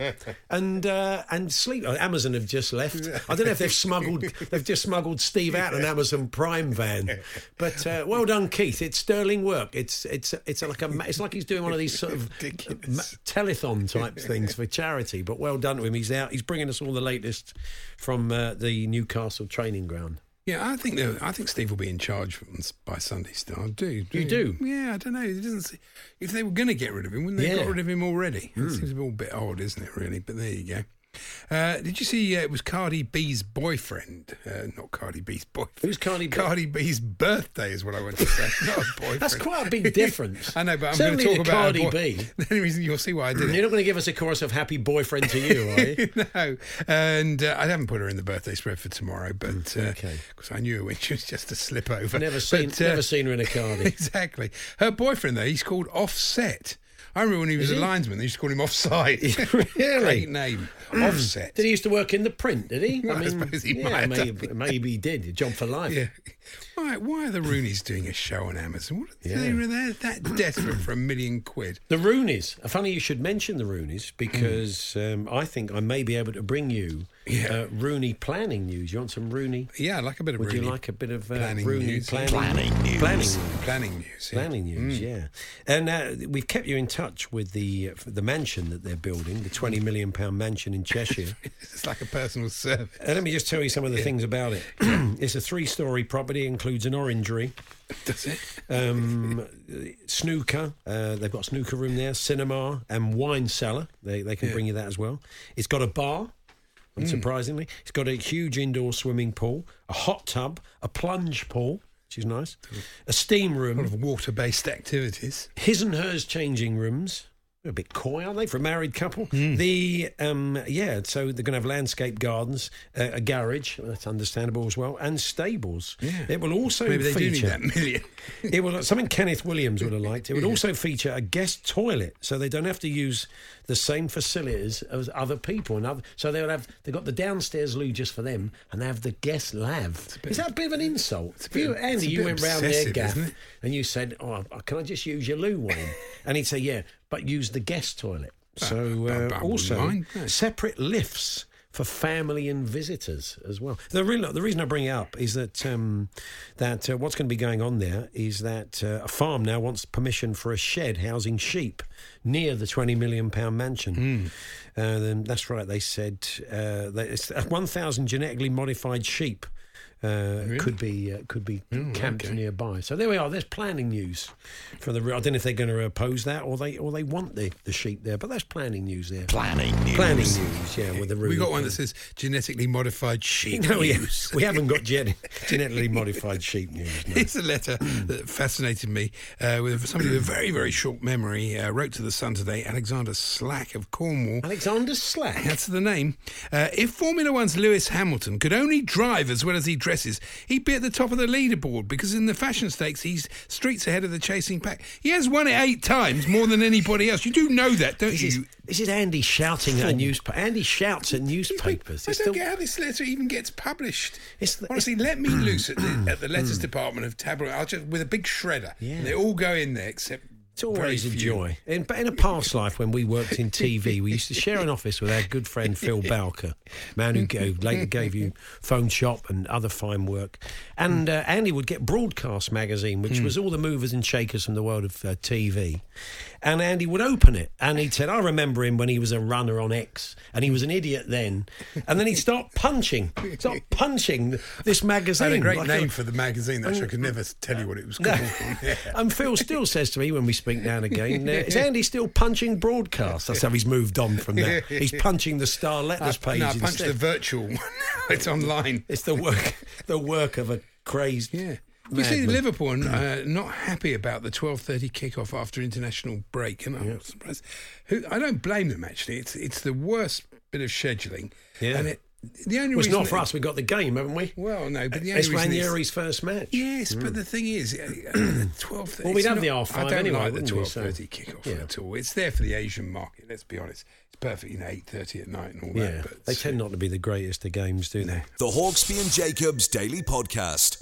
Speaker 5: and sleep. Amazon have just left. I don't know if they've just smuggled Steve out in an Amazon Prime van. But well done, Keith. It's sterling work. It's like he's doing one of these sort of telethon type things for charity. But well done to him. He's out. He's bringing us all the latest from the Newcastle training ground.
Speaker 6: Yeah, I think Steve will be in charge by Sunday still. I do.
Speaker 5: You do?
Speaker 6: Yeah, I don't know. It doesn't. If they were going to get rid of him, wouldn't they have got rid of him already? It seems a little bit odd, isn't it, really? But there you go. Did you see it was Cardi B's boyfriend? Not Cardi B's boyfriend.
Speaker 5: Who's Cardi B?
Speaker 6: Cardi B's birthday is what I want to say. Not a boyfriend.
Speaker 5: That's quite a big difference.
Speaker 6: I know, but I'm going to talk about
Speaker 5: Cardi B.
Speaker 6: The only reason you'll see why I did it.
Speaker 5: You're not going to give us a chorus of happy boyfriend to you, are you?
Speaker 6: No. And I haven't put her in the birthday spread for tomorrow, but because I knew her when she was just a slip over.
Speaker 5: Never seen her in a Cardi.
Speaker 6: Exactly. Her boyfriend, though, he's called Offset. I remember when he was a linesman, they used to call him Offside.
Speaker 5: Really?
Speaker 6: Great name. Offset.
Speaker 5: Did he used to work in the print, did he?
Speaker 6: I suppose he might have.
Speaker 5: Maybe he did. Job for life.
Speaker 6: Yeah. Why are the Roonies doing a show on Amazon? They're that desperate for £1 million.
Speaker 5: The Roonies. Funny you should mention the Roonies because I think I may be able to bring you Rooney planning news. You want some Rooney?
Speaker 6: Yeah, I like a bit of Rooney.
Speaker 5: Would you like a bit of
Speaker 6: planning
Speaker 5: Rooney
Speaker 6: news?
Speaker 5: Planning news,
Speaker 6: Planning news,
Speaker 5: yeah. And we've kept you in touch touch with the mansion that they're building, the £20 million mansion in Cheshire.
Speaker 6: It's like a personal service.
Speaker 5: Let me just tell you some of the things about it. It's a 3-storey property, includes an orangery.
Speaker 6: Does it?
Speaker 5: Snooker. They've got a snooker room there, cinema and wine cellar. They can bring you that as well. It's got a bar. Unsurprisingly, it's got a huge indoor swimming pool, a hot tub, a plunge pool, which is nice, a steam room,
Speaker 6: a lot of water-based activities,
Speaker 5: his and hers changing rooms. They're a bit coy, aren't they, for a married couple? So they're going to have landscape gardens, a garage, that's understandable as well, and stables.
Speaker 6: Yeah.
Speaker 5: It will also
Speaker 6: maybe they
Speaker 5: feature,
Speaker 6: do need that million.
Speaker 5: It will something Kenneth Williams would have liked. It would also feature a guest toilet, so they don't have to use the same facilities as other people. So they've got the downstairs loo just for them, and they have the guest lav. Is that a bit of an insult? Andy, you went round there, Gaff, and you said, "Oh, can I just use your loo, Wayne?" And he'd say, "Yeah, but use the guest toilet." So also separate lifts for family and visitors as well. The reason I bring it up is that what's going to be going on there is that a farm now wants permission for a shed housing sheep near the £20 million mansion. That's right. They said it's 1,000 genetically modified sheep. Really? Could be camped nearby. So there we are. There's planning news from the. I don't know if they're going to oppose that or they want the sheep there, but that's planning news there.
Speaker 4: Planning news.
Speaker 5: Yeah, with the.
Speaker 6: We got one that says genetically modified sheep news.
Speaker 5: We haven't got genetically modified sheep news. No.
Speaker 6: Here's a letter that fascinated me. With somebody with a very, very short memory, wrote to the Sun today. Alexander Slack of Cornwall.
Speaker 5: Alexander Slack.
Speaker 6: That's the name. If Formula One's Lewis Hamilton could only drive as well as he dresses, he'd be at the top of the leaderboard because in the fashion stakes he's streets ahead of the chasing pack. He has won it 8 times, more than anybody else. You do know that, don't you?
Speaker 5: This is Andy shouting at a newspaper. Andy shouts at newspapers.
Speaker 6: I don't get how this letter even gets published. Honestly, let me loose at the letters department of tabloid. With a big shredder. Yeah. And they all go in there except.
Speaker 5: It's always a joy. But in a past life, when we worked in TV, we used to share an office with our good friend Phil Bowker, man who later gave you Phone Shop and other fine work. And Andy would get Broadcast magazine, which was all the movers and shakers from the world of TV. And Andy would open it, and he'd said, I remember him when he was a runner on X, and he was an idiot then. And then he'd start punching this magazine.
Speaker 6: I had a great name for the magazine, I could never tell you what it was called.
Speaker 5: Yeah. And Phil still says to me when we speak now and again, is Andy still punching Broadcast? That's how he's moved on from that. He's punching the Star Letters page.
Speaker 6: No, I punched the virtual one. It's online.
Speaker 5: It's the work of a crazed...
Speaker 6: Yeah. You see, Liverpool are not happy about the 12:30 kickoff after international break, and I'm surprised. I don't blame them, actually. It's the worst bit of scheduling.
Speaker 5: Yeah.
Speaker 6: And the only
Speaker 5: it's
Speaker 6: reason
Speaker 5: not for us. We got the game, haven't we?
Speaker 6: Well, no, but the only reason
Speaker 5: Ranieri's first match.
Speaker 6: Yes, but the thing is, 12:30.
Speaker 5: Well, we'd have the R5 anyway.
Speaker 6: I don't like the 12:30 kickoff at all. It's there for the Asian market. Let's be honest. It's perfect, 8:30 at night and all that.
Speaker 5: Yeah,
Speaker 6: but
Speaker 5: they tend not to be the greatest of games, do they?
Speaker 4: The Hawksbee and Jacobs Daily Podcast.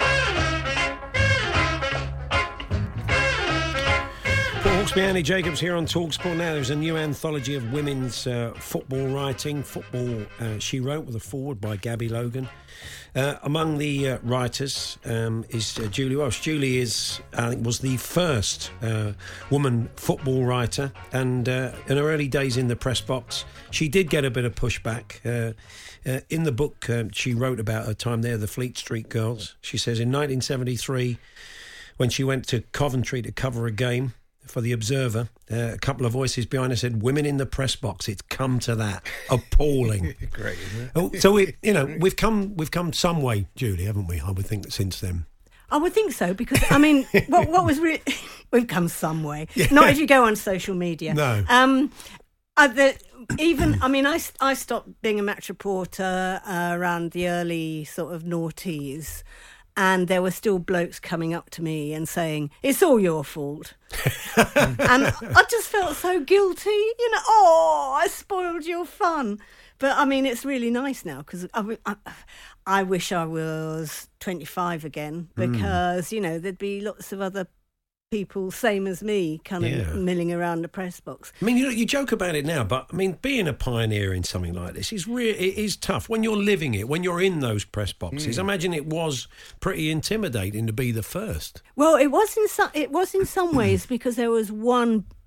Speaker 5: Hawksbee, Andy Jacobs here on TalkSport. Now there's a new anthology of women's football writing. Football She Wrote, with a foreword by Gabby Logan. Among the writers is Julie Welsh. Julie was the first woman football writer, and in her early days in the press box, she did get a bit of pushback. In the book, she wrote about her time there, the Fleet Street Girls. She says in 1973, when she went to Coventry to cover a game for the Observer, a couple of voices behind her said, "Women in the press box, it's come to that." Appalling.
Speaker 6: Great, isn't it?
Speaker 5: So we've come some way, Julie, haven't we? I would think since then.
Speaker 11: I would think so, because I mean, what was really, we've come some way. Yeah. Not if you go on social media.
Speaker 5: No.
Speaker 11: I stopped being a match reporter around the early sort of noughties. And there were still blokes coming up to me and saying, "It's all your fault." And I just felt so guilty, I spoiled your fun. But, I mean, it's really nice now, because I wish I was 25 again, because, there'd be lots of other people, same as me, kind of milling around the press box.
Speaker 5: I mean, you joke about it now, but I mean, being a pioneer in something like this it is tough when you're living it, when you're in those press boxes. I imagine it was pretty intimidating to be the first.
Speaker 11: Well, it was in some ways, because there was one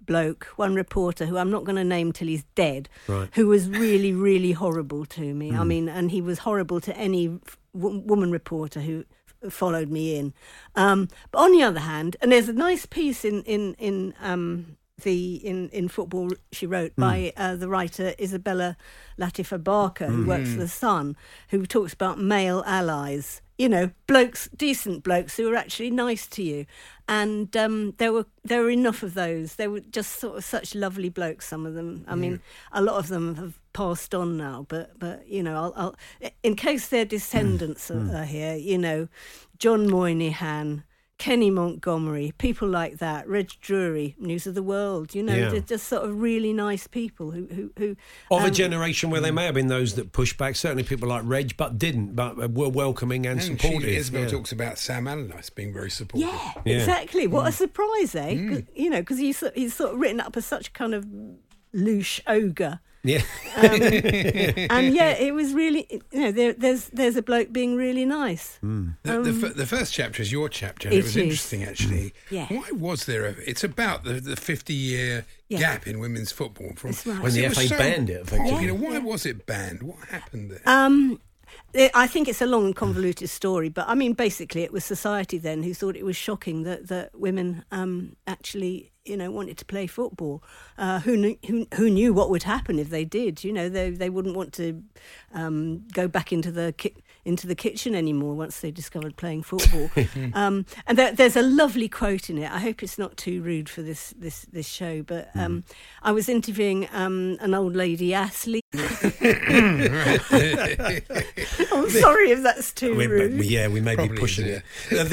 Speaker 11: bloke, one reporter who I'm not going to name till he's dead,
Speaker 5: right,
Speaker 11: who was really, really horrible to me. I mean, and he was horrible to any woman reporter who followed me in. But on the other hand, and there's a nice piece in Football she wrote by the writer Isabella Latifa Barker, who works for The Sun, who talks about male allies. You know, blokes, decent blokes who were actually nice to you, and there were enough of those. They were just sort of such lovely blokes. Some of them, I mean, a lot of them have passed on now. But you know, I'll in case their descendants are here, you know, John Moynihan, Kenny Montgomery, people like that, Reg Drury, News of the World, you know, they're just sort of really nice people who
Speaker 5: of a generation where they may have been those that pushed back, certainly people like Reg, but didn't, but were welcoming and supportive.
Speaker 6: Isabel talks about Sam Allardyce being very supportive.
Speaker 11: Yeah, exactly. What a surprise, eh? You know, because he's sort of written up as such a kind of louche ogre.
Speaker 5: Yeah,
Speaker 11: and yeah, it was really, you know, there's a bloke being really nice.
Speaker 6: The first chapter is your chapter, and it was interesting actually.
Speaker 11: Yeah.
Speaker 6: Why was there it's about the 50-year gap in women's football from
Speaker 5: when the FA banned it, effectively.
Speaker 6: You know, why was it banned? What happened there?
Speaker 11: I think it's a long and convoluted story, but I mean, basically, it was society then who thought it was shocking that women actually, you know, wanted to play football. Who knew what would happen if they did? You know, they wouldn't want to go back into the kitchen anymore once they discovered playing football. And there's a lovely quote in it. I hope it's not too rude for this show, but I was interviewing an old lady athlete. I'm sorry if that's too rude.
Speaker 5: We may be pushing it.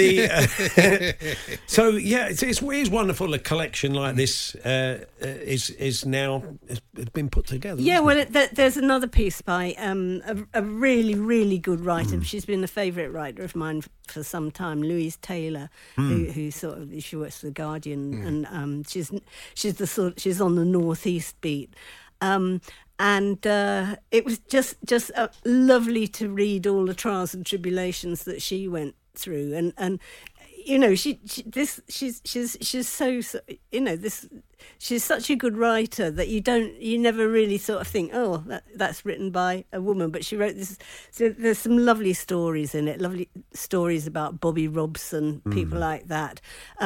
Speaker 5: So it's wonderful. A collection like this is now it's been put together.
Speaker 11: Yeah, well, there's another piece by a really, really good writer. She's been a favourite writer of mine for some time, Louise Taylor, who sort of she works for The Guardian, and she's on the North East beat. And it was just lovely to read all the trials and tribulations that she went through, and you know, she's so you know, she's such a good writer that you never really sort of think, oh, that's written by a woman, but she wrote this. So there's some lovely stories in it, lovely stories about Bobby Robson, people like that.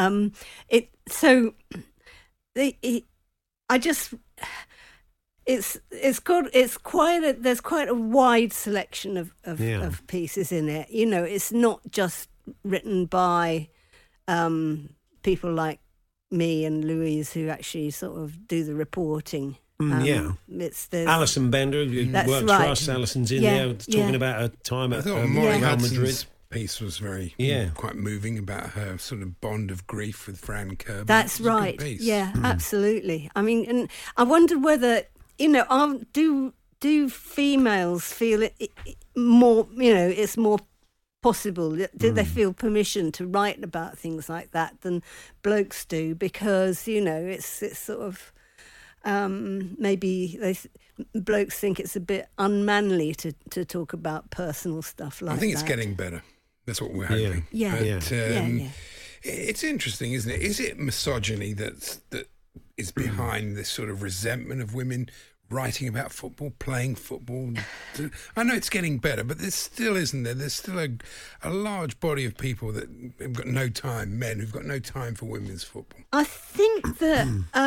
Speaker 11: There's quite a wide selection of pieces in it. You know, it's not just written by people like me and Louise who actually sort of do the reporting.
Speaker 5: Alison Bender, who works for us. Alison's in there talking about her time at Real Madrid.
Speaker 6: Piece was very quite moving about her sort of bond of grief with Fran Kirby.
Speaker 11: That's right. Yeah, absolutely. I mean, and I wondered whether, you know, do females feel it more, you know, it's more possible? Do they feel permission to write about things like that than blokes do? Because, you know, it's sort of maybe blokes think it's a bit unmanly to talk about personal stuff like that.
Speaker 6: I think it's getting better. That's what we're hoping. It's interesting, isn't it? Is it misogyny that is behind this sort of resentment of women writing about football, playing football? I know it's getting better, but there still isn't there. There's still a large body of people that have got no time, men who've got no time for women's football.
Speaker 11: I think that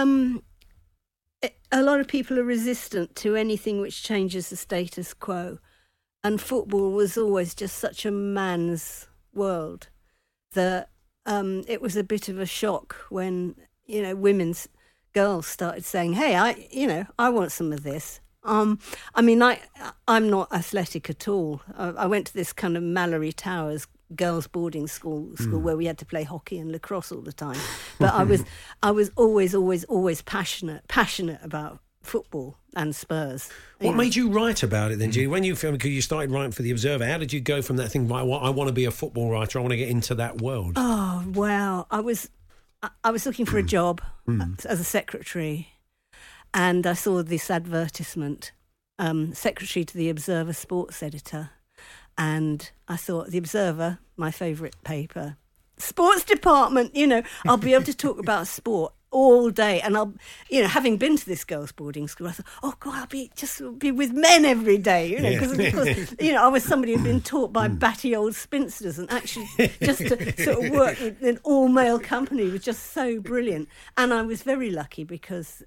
Speaker 11: a lot of people are resistant to anything which changes the status quo. And football was always just such a man's world that it was a bit of a shock when, you know, women's girls started saying, hey, I want some of this. I mean, I'm not athletic at all. I went to this kind of Mallory Towers girls' boarding school where we had to play hockey and lacrosse all the time. But I was always passionate about football and Spurs.
Speaker 5: What made you write about it then, Judy? When you started writing for The Observer, how did you go from that thing, right, I want to be a football writer, I want to get into that world?
Speaker 11: Oh, well, I was looking for a job as a secretary, and I saw this advertisement, secretary to The Observer sports editor, and I thought, The Observer, my favourite paper, sports department, you know, I'll be able to talk about sport all day. And I'll, having been to this girls' boarding school, I thought, oh God, I'll be with men every day, because of course, I was somebody who'd been taught by batty old spinsters, and actually just to sort of work with an all-male company was just so brilliant. And I was very lucky because,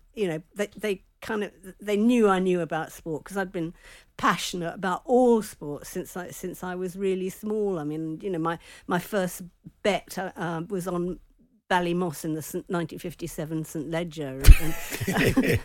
Speaker 11: they knew I knew about sport, because I'd been passionate about all sports since I was really small. I mean, my first bet was on Ballymoss in the 1957 St Ledger. And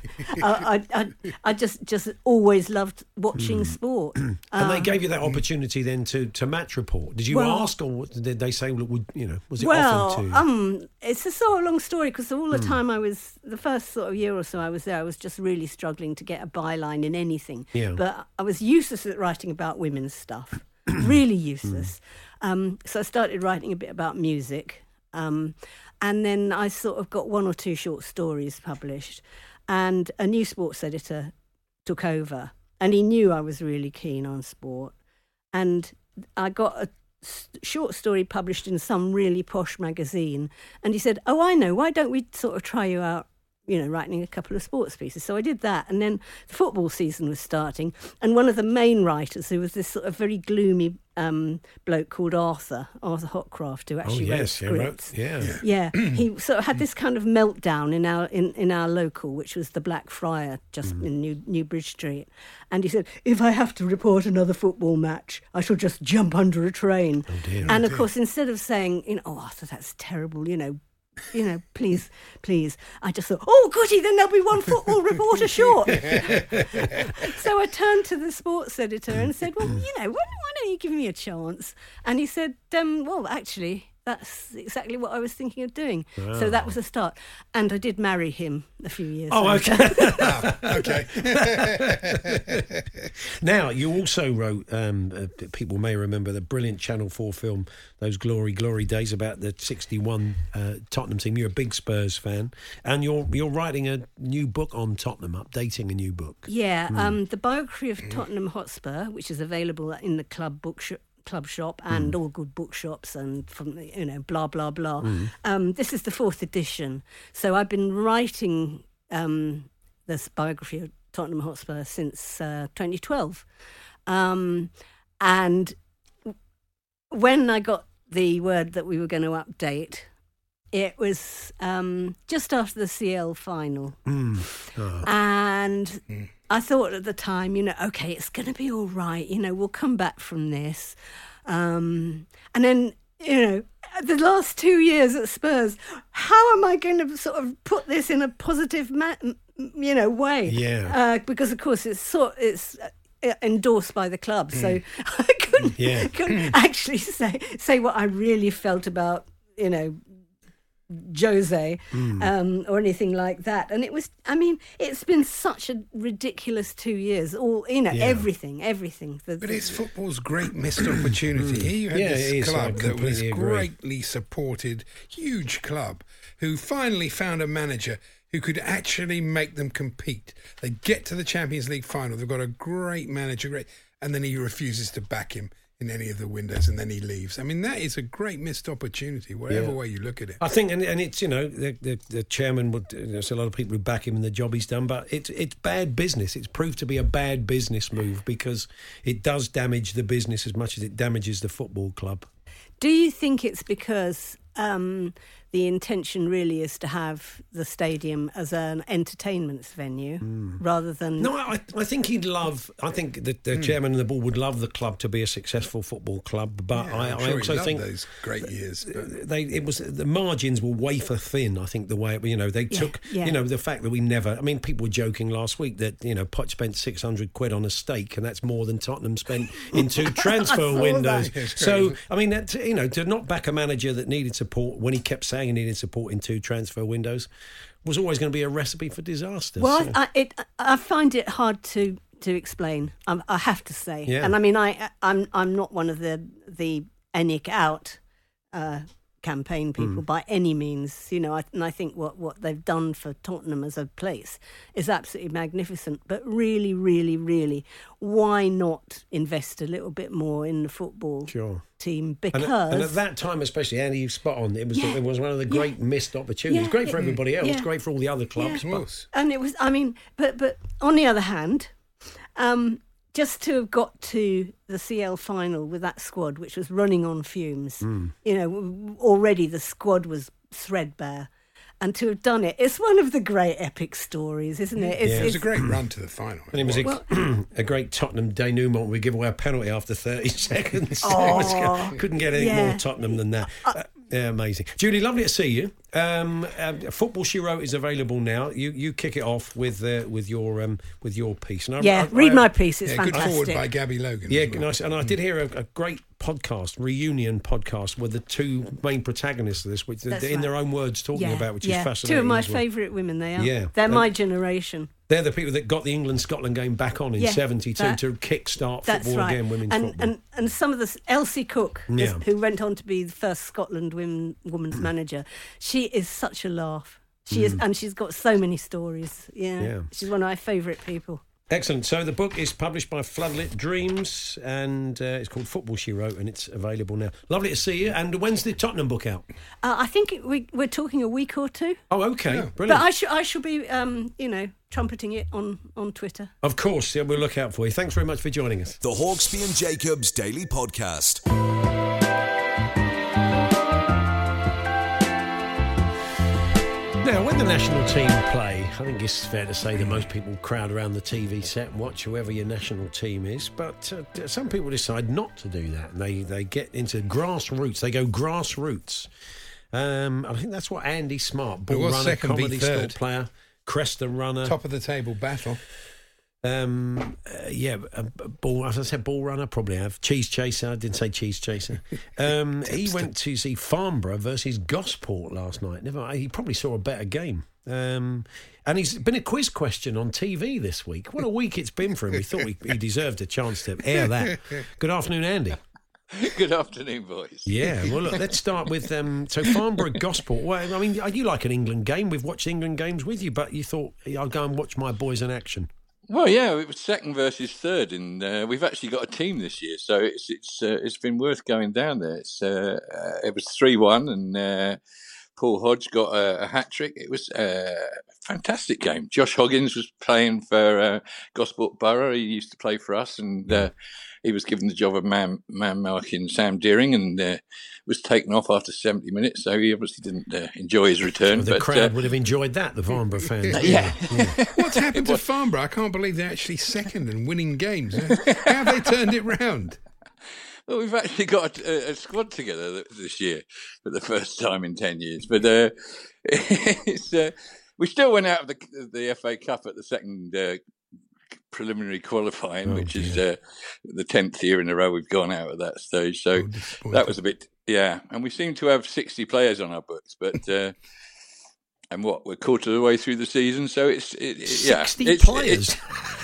Speaker 11: I just always loved watching sport.
Speaker 5: And they gave you that opportunity then to match report. Did you ask, or did they say, was it offered to?
Speaker 11: It's a sort of long story, because all the time the first sort of year or so I was there, I was just really struggling to get a byline in anything.
Speaker 5: Yeah.
Speaker 11: But I was useless at writing about women's stuff, really useless. So I started writing a bit about music. And then I sort of got one or two short stories published, and a new sports editor took over, and he knew I was really keen on sport. And I got a short story published in some really posh magazine, and he said, oh, I know, why don't we sort of try you out, writing a couple of sports pieces. So I did that, and then the football season was starting, and one of the main writers, who was this sort of very gloomy bloke called Arthur Hotcraft, who actually wrote scripts. He sort of had this kind of meltdown in our local, which was the Black Friar, just in New Bridge Street, and he said, if I have to report another football match, I shall just jump under a train.
Speaker 5: Oh dear,
Speaker 11: and of course, instead of saying, oh Arthur, that's terrible, please. I just thought, oh, goody, then there'll be one football reporter short. So I turned to the sports editor and said, well, why don't you give me a chance? And he said, well, actually, that's exactly what I was thinking of doing. Wow. So that was a start. And I did marry him a few years later.
Speaker 5: Okay. Now, you also wrote, people may remember the brilliant Channel 4 film, those glory days, about the 61 Tottenham team. You're a big Spurs fan, and you're writing a new book on Tottenham, updating a new book.
Speaker 11: Yeah, the biography of Tottenham Hotspur, which is available in the club shop and all good bookshops, and from blah blah blah. This is the 4th edition, so I've been writing this biography of Tottenham Hotspur since 2012, and when I got the word that we were going to update, it was just after the CL final, and I thought at the time, okay, it's going to be all right, we'll come back from this. And then, the last 2 years at Spurs, how am I going to sort of put this in a positive, way?
Speaker 5: Yeah.
Speaker 11: Because, of course, it's endorsed by the club, so I couldn't actually say what I really felt about, Jose or anything like that. And it was, it's been such a ridiculous 2 years, everything.
Speaker 6: But it's football's great missed opportunity. Here you had this club that was greatly supported, huge club, who finally found a manager who could actually make them compete. They get to the Champions League final, they've got a great manager, and then he refuses to back him in any of the windows, and then he leaves. That is a great missed opportunity, whatever way you look at it.
Speaker 5: I think, and it's, the chairman would, there's a lot of people who back him in the job he's done, but it's bad business. It's proved to be a bad business move, because it does damage the business as much as it damages the football club.
Speaker 11: Do you think it's because the intention really is to have the stadium as an entertainment venue rather than...
Speaker 5: No, I think I think that the chairman and the board would love the club to be a successful football club, but I also think
Speaker 6: those great years.
Speaker 5: The margins were wafer thin. I think the way they took the fact that we never. People were joking last week that Poch spent £600 on a steak, and that's more than Tottenham spent in 2 transfer windows. So to not back a manager that needed support when he kept saying he needed support in 2 transfer windows was always going to be a recipe for disaster.
Speaker 11: Well, I find it hard to explain. I have to say, and I'm not one of the ENIC out campaign people by any means, and I think what they've done for Tottenham as a place is absolutely magnificent. But really, really, really, why not invest a little bit more in the football team? Because
Speaker 5: and at that time, especially, Andy, you spot on. It was one of the great missed opportunities. Great for everybody else. Great for all the other clubs.
Speaker 11: And it was. I mean, but on the other hand, just to have got to the CL final with that squad, which was running on fumes, already the squad was threadbare. And to have done it, it's one of the great epic stories, isn't it?
Speaker 6: It was a great run to the final.
Speaker 5: And it was a great Tottenham denouement. We give away a penalty after 30 seconds. Couldn't get any more Tottenham than that. Amazing. Julie, lovely to see you. Football She Wrote is available now. You kick it off with your piece. And
Speaker 11: read my piece. It's fantastic.
Speaker 6: Good forward by Gabby Logan.
Speaker 5: Yeah, nice. And I did hear a great reunion podcast with the two main protagonists of this, which in their own words talking about, which is fascinating.
Speaker 11: Two of my favourite women, they are. Yeah. They're my generation.
Speaker 5: They're the people that got the England-Scotland game back on in 72 to kick-start football again, women's football.
Speaker 11: And some of the... Elsie Cook, who went on to be the first Scotland women's manager, she is such a laugh. She is, and she's got so many stories. Yeah. She's one of my favourite people.
Speaker 5: Excellent. So the book is published by Floodlit Dreams, and it's called Football She Wrote, and it's available now. Lovely to see you. And when's the Tottenham book out?
Speaker 11: I think we're talking a week or two.
Speaker 5: Oh, okay. Brilliant.
Speaker 11: But I shall be, trumpeting it on Twitter.
Speaker 5: Of course. Yeah, we'll look out for you. Thanks very much for joining us.
Speaker 4: The Hawksbee and Jacobs Daily Podcast.
Speaker 5: Now, when the national team play, I think it's fair to say that most people crowd around the TV set and watch whoever your national team is. But some people decide not to do that. They get into grassroots. They go grassroots. I think that's what Andy Smart, ball runner, comedy store player, Cresta runner,
Speaker 6: top of the table battle.
Speaker 5: Ball. As I said, ball runner. Probably have cheese chaser. I didn't say cheese chaser. He went to see Farnborough versus Gosport last night. He probably saw a better game. And he's been a quiz question on TV this week. What a week it's been for him. We thought he deserved a chance to air that. Good afternoon, Andy.
Speaker 12: Good afternoon, boys.
Speaker 5: Yeah, well, look, let's start with so Farnborough Gosport. Well, I mean, you like an England game? We've watched England games with you, but you thought I'll go and watch my boys in action.
Speaker 12: Well, yeah, it was second versus third, and we've actually got a team this year, so it's been worth going down there. It was 3-1, and Paul Hodge got a hat trick. It was a fantastic game. Josh Hoggins was playing for Gosport Borough. He used to play for us, and he was given the job of man marking Sam Deering, and was taken off after 70 minutes. So he obviously didn't enjoy his return.
Speaker 5: Well, the crowd would have enjoyed that, the Farnborough fans.
Speaker 12: Yeah.
Speaker 6: What's happened to Farnborough? I can't believe they're actually second and winning games. How have they turned it round?
Speaker 12: Well, we've actually got a squad together this year for the first time in 10 years. But we still went out of the FA Cup at the second preliminary qualifying, which is the 10th year in a row we've gone out at that stage. So that was a bit, and we seem to have 60 players on our books, but and we're quarter of the way through the season, so it's
Speaker 5: 60 players.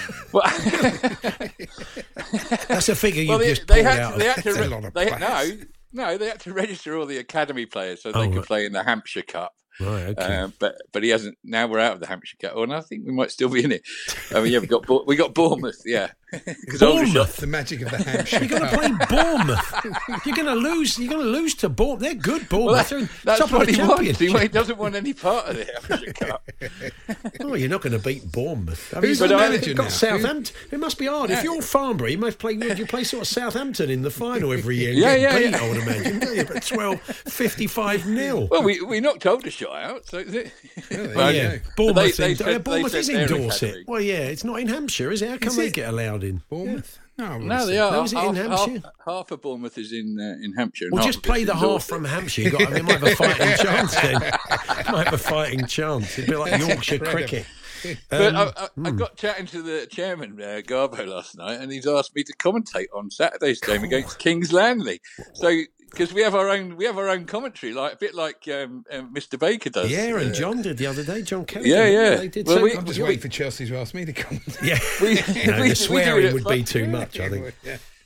Speaker 5: That's a figure you just pulled out.
Speaker 6: That's a lot of players.
Speaker 12: No, they had to register all the academy players so they could play in the Hampshire Cup.
Speaker 5: Right, okay.
Speaker 12: But he hasn't. Now we're out of the Hampshire Cup, and I think we might still be in it. I mean, we got Bournemouth,
Speaker 5: Bournemouth,
Speaker 6: the magic of the Hampshire.
Speaker 5: You're going to play Bournemouth. You're going to lose. You're going to lose to Bournemouth. They're good, Bournemouth.
Speaker 12: Well, that's what he wants. He doesn't want any part of the Hampshire Cup.
Speaker 5: Oh, you're not going to beat Bournemouth.
Speaker 6: Who's the manager now?
Speaker 5: Southampton. It must be hard. If you're Farnborough, you play sort of Southampton in the final every year. And I would imagine. But 55-0.
Speaker 12: Well, we knocked Aldershire out. So
Speaker 5: Bournemouth is in Dorset. Well, it's not in Hampshire, is it? How come they get allowed in?
Speaker 6: Bournemouth?
Speaker 12: No, they are.
Speaker 5: Is it in Hampshire?
Speaker 12: Half of Bournemouth is in Hampshire.
Speaker 5: Well, just play the half from Hampshire. You might have a fighting chance then. Might have a fighting chance. It'd be like Yorkshire cricket.
Speaker 12: But I got chatting to the chairman, Garbo, last night, and he's asked me to commentate on Saturday's game against Kings Langley. So, because we have our own commentary, a bit like Mr. Baker does.
Speaker 5: Yeah, and John did the other day. John Kelly.
Speaker 12: Yeah.
Speaker 5: They did.
Speaker 6: Well, I'm just waiting for Chelsea to ask me to commentate.
Speaker 5: Yeah, the swearing would be too much, I think.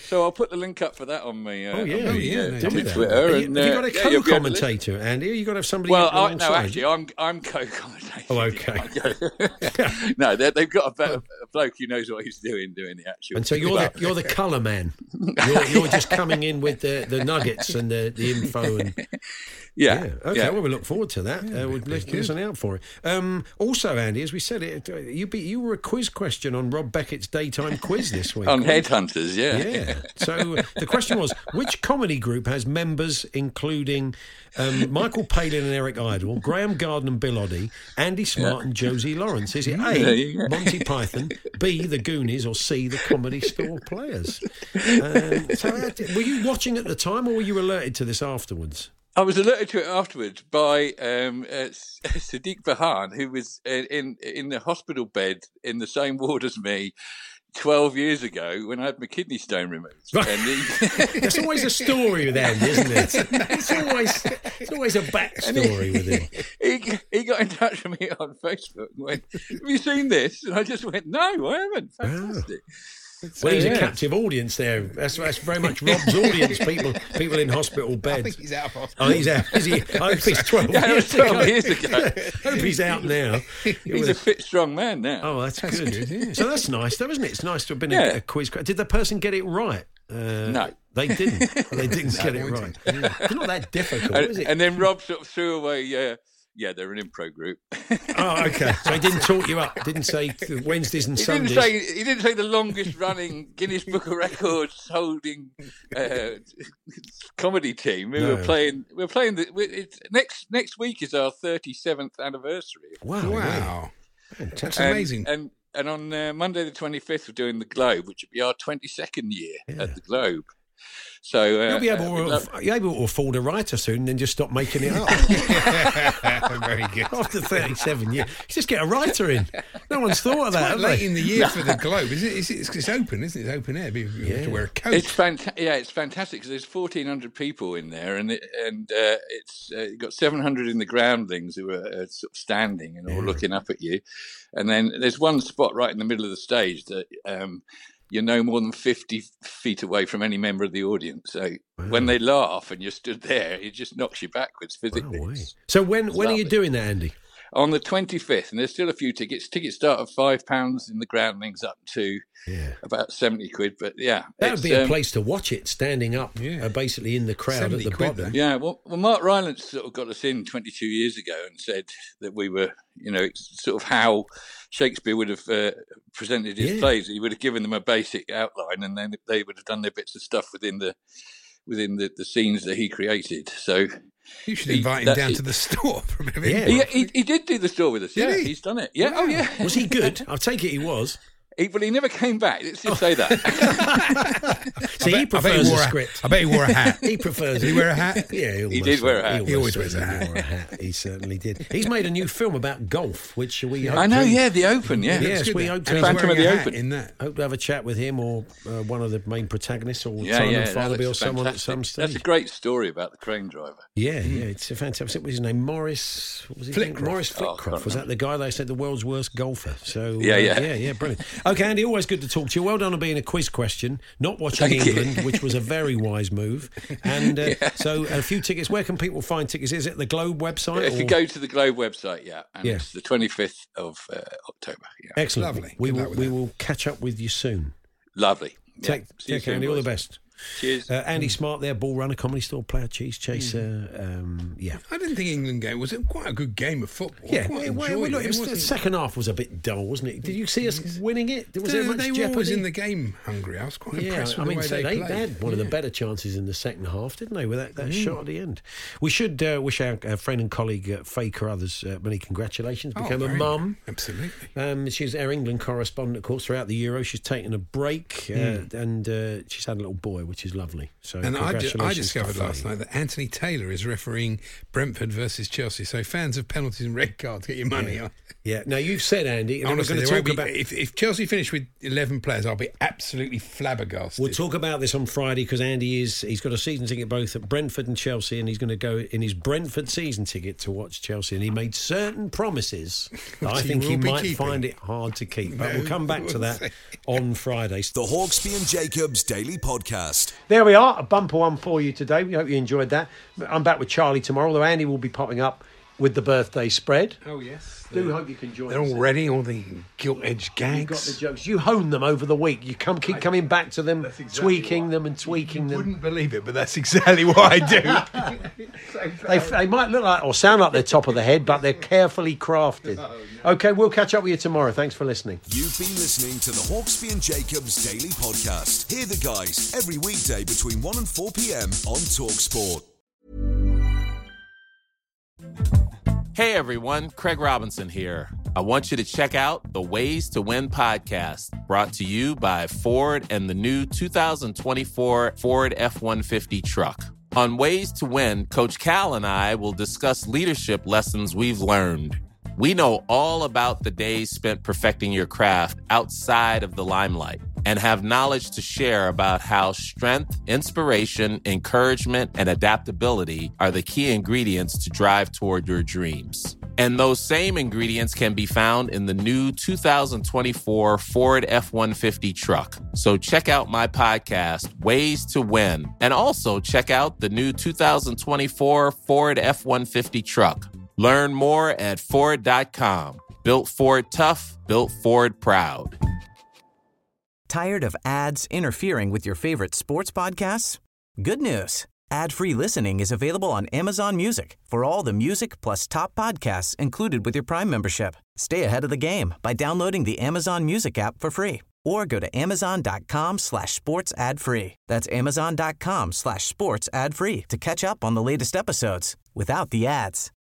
Speaker 12: So I'll put the link up for that on me.
Speaker 5: Do that.
Speaker 12: Twitter.
Speaker 5: Have you got a co-commentator, Andy? Or you got to have somebody?
Speaker 12: Well, no, actually, I'm co-commentator.
Speaker 5: Oh, okay.
Speaker 12: No, they've got a bloke who knows what he's doing the actual.
Speaker 5: And so you're the colour man. You're just coming in with the nuggets and the info and.
Speaker 12: Yeah.
Speaker 5: Okay.
Speaker 12: Yeah.
Speaker 5: Well, we look forward to that. We'll listen out for it. Also, Andy, as we said, you were a quiz question on Rob Beckett's daytime quiz this week.
Speaker 12: On Headhunters, yeah.
Speaker 5: Yeah. So the question was, which comedy group has members including Michael Palin and Eric Idle, Graham Garden and Bill Oddie, Andy Smart and Josie Lawrence? Is it A, Monty Python, B, the Goonies, or C, the Comedy Store Players? Were you watching at the time, or were you alerted to this afterwards?
Speaker 12: I was alerted to it afterwards by Sadiq Bahan, who was in the hospital bed in the same ward as me 12 years ago when I had my kidney stone removed. And
Speaker 5: There's always a story with Andy, isn't it? It's always a backstory with him.
Speaker 12: He got in touch with me on Facebook and went, "Have you seen this?" And I just went, "No, I haven't." Fantastic.
Speaker 5: Well, he's a captive audience there. That's very much Rob's audience. People in hospital beds.
Speaker 6: I think he's out of hospital.
Speaker 5: Oh, he's out. Is he? I hope he's 12
Speaker 12: years ago.
Speaker 5: Hope he's out now.
Speaker 12: He's a fit, strong man now.
Speaker 5: Oh, that's good. Yeah. So that's nice, though, isn't it? It's nice to have been a quiz. Did the person get it right?
Speaker 12: No.
Speaker 5: They didn't. They didn't get it right. Yeah. It's not that difficult, is it?
Speaker 12: And then Rob sort of threw away... Yeah, they're an improv group.
Speaker 5: Oh, okay. So he didn't talk you up. Didn't say Wednesdays and Sundays.
Speaker 12: He didn't say the longest running Guinness Book of Records holding comedy team. We're playing. Next week is our 37th anniversary.
Speaker 5: Wow.
Speaker 6: That's amazing.
Speaker 12: And on Monday the 25th, we're doing the Globe, which will be our 22nd year at the Globe. So
Speaker 5: you'll be able to afford a writer soon and then just stop making it up.
Speaker 6: Very good.
Speaker 5: After 37 years, just get a writer in. No one's thought of that.
Speaker 6: It's late in the year for the Globe, is it? It's open, isn't it? It's open air. You have to wear a coat.
Speaker 12: It's fantastic because there's 1,400 people in there, and it's got 700 in the groundlings who are sort of standing and all looking up at you, and then there's one spot right in the middle of the stage that. You're no more than 50 feet away from any member of the audience. So when they laugh and you're stood there, it just knocks you backwards physically.
Speaker 5: Wow. So when are you doing that, Andy?
Speaker 12: On the 25th, and there's still a few tickets. Tickets start at £5 in the groundlings up to about 70 quid. But yeah,
Speaker 5: that would be a place to watch it, standing up, basically in the crowd at the bottom.
Speaker 12: Yeah, well, Mark Rylance sort of got us in 22 years ago and said that we were, sort of how Shakespeare would have presented his plays. He would have given them a basic outline, and then they would have done their bits of stuff within the scenes that he created. So.
Speaker 6: You should invite him down to the store for a bit of info.
Speaker 12: He did do the store with us. Yeah, he's done it. Yeah,
Speaker 5: wow. Oh yeah. Was he good? I'll take it he was.
Speaker 12: Well, he never came back. Let's just say that.
Speaker 5: See, he prefers a script.
Speaker 6: I bet he wore a hat.
Speaker 5: He prefers.
Speaker 6: Did he wear a hat?
Speaker 5: Yeah,
Speaker 12: he did wear a hat.
Speaker 6: He always wears a hat.
Speaker 5: He certainly did. He's made a new film about golf, which we hope
Speaker 12: I know, The Open, yeah.
Speaker 5: Yes, we hope to
Speaker 12: Phantom of the Open.
Speaker 6: In that.
Speaker 5: Hope to have a chat with him or one of the main protagonists or Simon Farnaby or someone at some stage.
Speaker 12: That's a great story about the crane driver.
Speaker 5: Yeah, it's a fantastic. What was his name? Morris. What was his name? Morris Flitcroft. Was that the guy they said the world's worst golfer? So yeah, brilliant. Okay, Andy, always good to talk to you. Well done on being a quiz question, not watching England, which was a very wise move. And so a few tickets. Where can people find tickets? Is it the Globe website?
Speaker 12: If you go to the Globe website, it's the 25th of October. Yeah.
Speaker 5: Excellent.
Speaker 6: Lovely.
Speaker 5: We will catch up with you soon.
Speaker 12: Lovely.
Speaker 5: Take care, Andy. All the best.
Speaker 12: Cheers.
Speaker 5: Andy Smart there, ball runner, Comedy Store player, cheese chaser.
Speaker 6: I didn't think England game was quite a good game of football.
Speaker 5: Yeah, the second half was a bit dull, wasn't it? Did you see us winning it? Was there much
Speaker 6: they were
Speaker 5: jeopardy?
Speaker 6: Always in the game hungry. I was quite impressed with the way they played.
Speaker 5: They had one of the better chances in the second half, didn't they, with that shot at the end? We should wish our friend and colleague Faye Carruthers many congratulations. Became a mum.
Speaker 6: Absolutely.
Speaker 5: She's our England correspondent, of course, throughout the Euro. She's taken a break and she's had a little boy, which is lovely. So,
Speaker 6: and I discovered
Speaker 5: to
Speaker 6: last night that Anthony Taylor is refereeing Brentford versus Chelsea. So fans of penalties and red cards, get your money on.
Speaker 5: Yeah. Now you've said, Andy, and
Speaker 6: honestly,
Speaker 5: we're going to talk about
Speaker 6: if Chelsea finish with 11 players, I'll be absolutely flabbergasted.
Speaker 5: We'll talk about this on Friday because he's got a season ticket both at Brentford and Chelsea, and he's going to go in his Brentford season ticket to watch Chelsea. And he made certain promises that I think he might find it hard to keep. But we'll come back to that on Friday.
Speaker 4: The Hawksbee and Jacobs Daily Podcast.
Speaker 5: There we are, a bumper one for you today. We hope you enjoyed that. I'm back with Charlie tomorrow, although Andy will be popping up with the birthday spread.
Speaker 6: Oh, yes.
Speaker 5: Do hope you can join us.
Speaker 6: They're all ready, all the gilt-edged gags.
Speaker 5: You've got the jokes. You hone them over the week. You keep coming back to them, tweaking them and tweaking them.
Speaker 6: You wouldn't believe it, but that's exactly what I do.
Speaker 5: They might look like or sound like they're top of the head, but they're carefully crafted. Okay, we'll catch up with you tomorrow. Thanks for listening.
Speaker 4: You've been listening to the Hawksbee and Jacobs Daily Podcast. Hear the guys every weekday between 1 and 4 p.m. on TalkSport.
Speaker 13: Hey everyone, Craig Robinson here. I want you to check out the Ways to Win podcast, brought to you by Ford and the new 2024 Ford F-150 truck. On Ways to Win, Coach Cal and I will discuss leadership lessons we've learned. We know all about the days spent perfecting your craft outside of the limelight and have knowledge to share about how strength, inspiration, encouragement, and adaptability are the key ingredients to drive toward your dreams. And those same ingredients can be found in the new 2024 Ford F-150 truck. So check out my podcast, Ways to Win, and also check out the new 2024 Ford F-150 truck. Learn more at Ford.com. Built Ford tough, built Ford proud.
Speaker 14: Tired of ads interfering with your favorite sports podcasts? Good news. Ad-free listening is available on Amazon Music for all the music plus top podcasts included with your Prime membership. Stay ahead of the game by downloading the Amazon Music app for free or go to amazon.com/sports ad free. That's amazon.com/sports ad free to catch up on the latest episodes without the ads.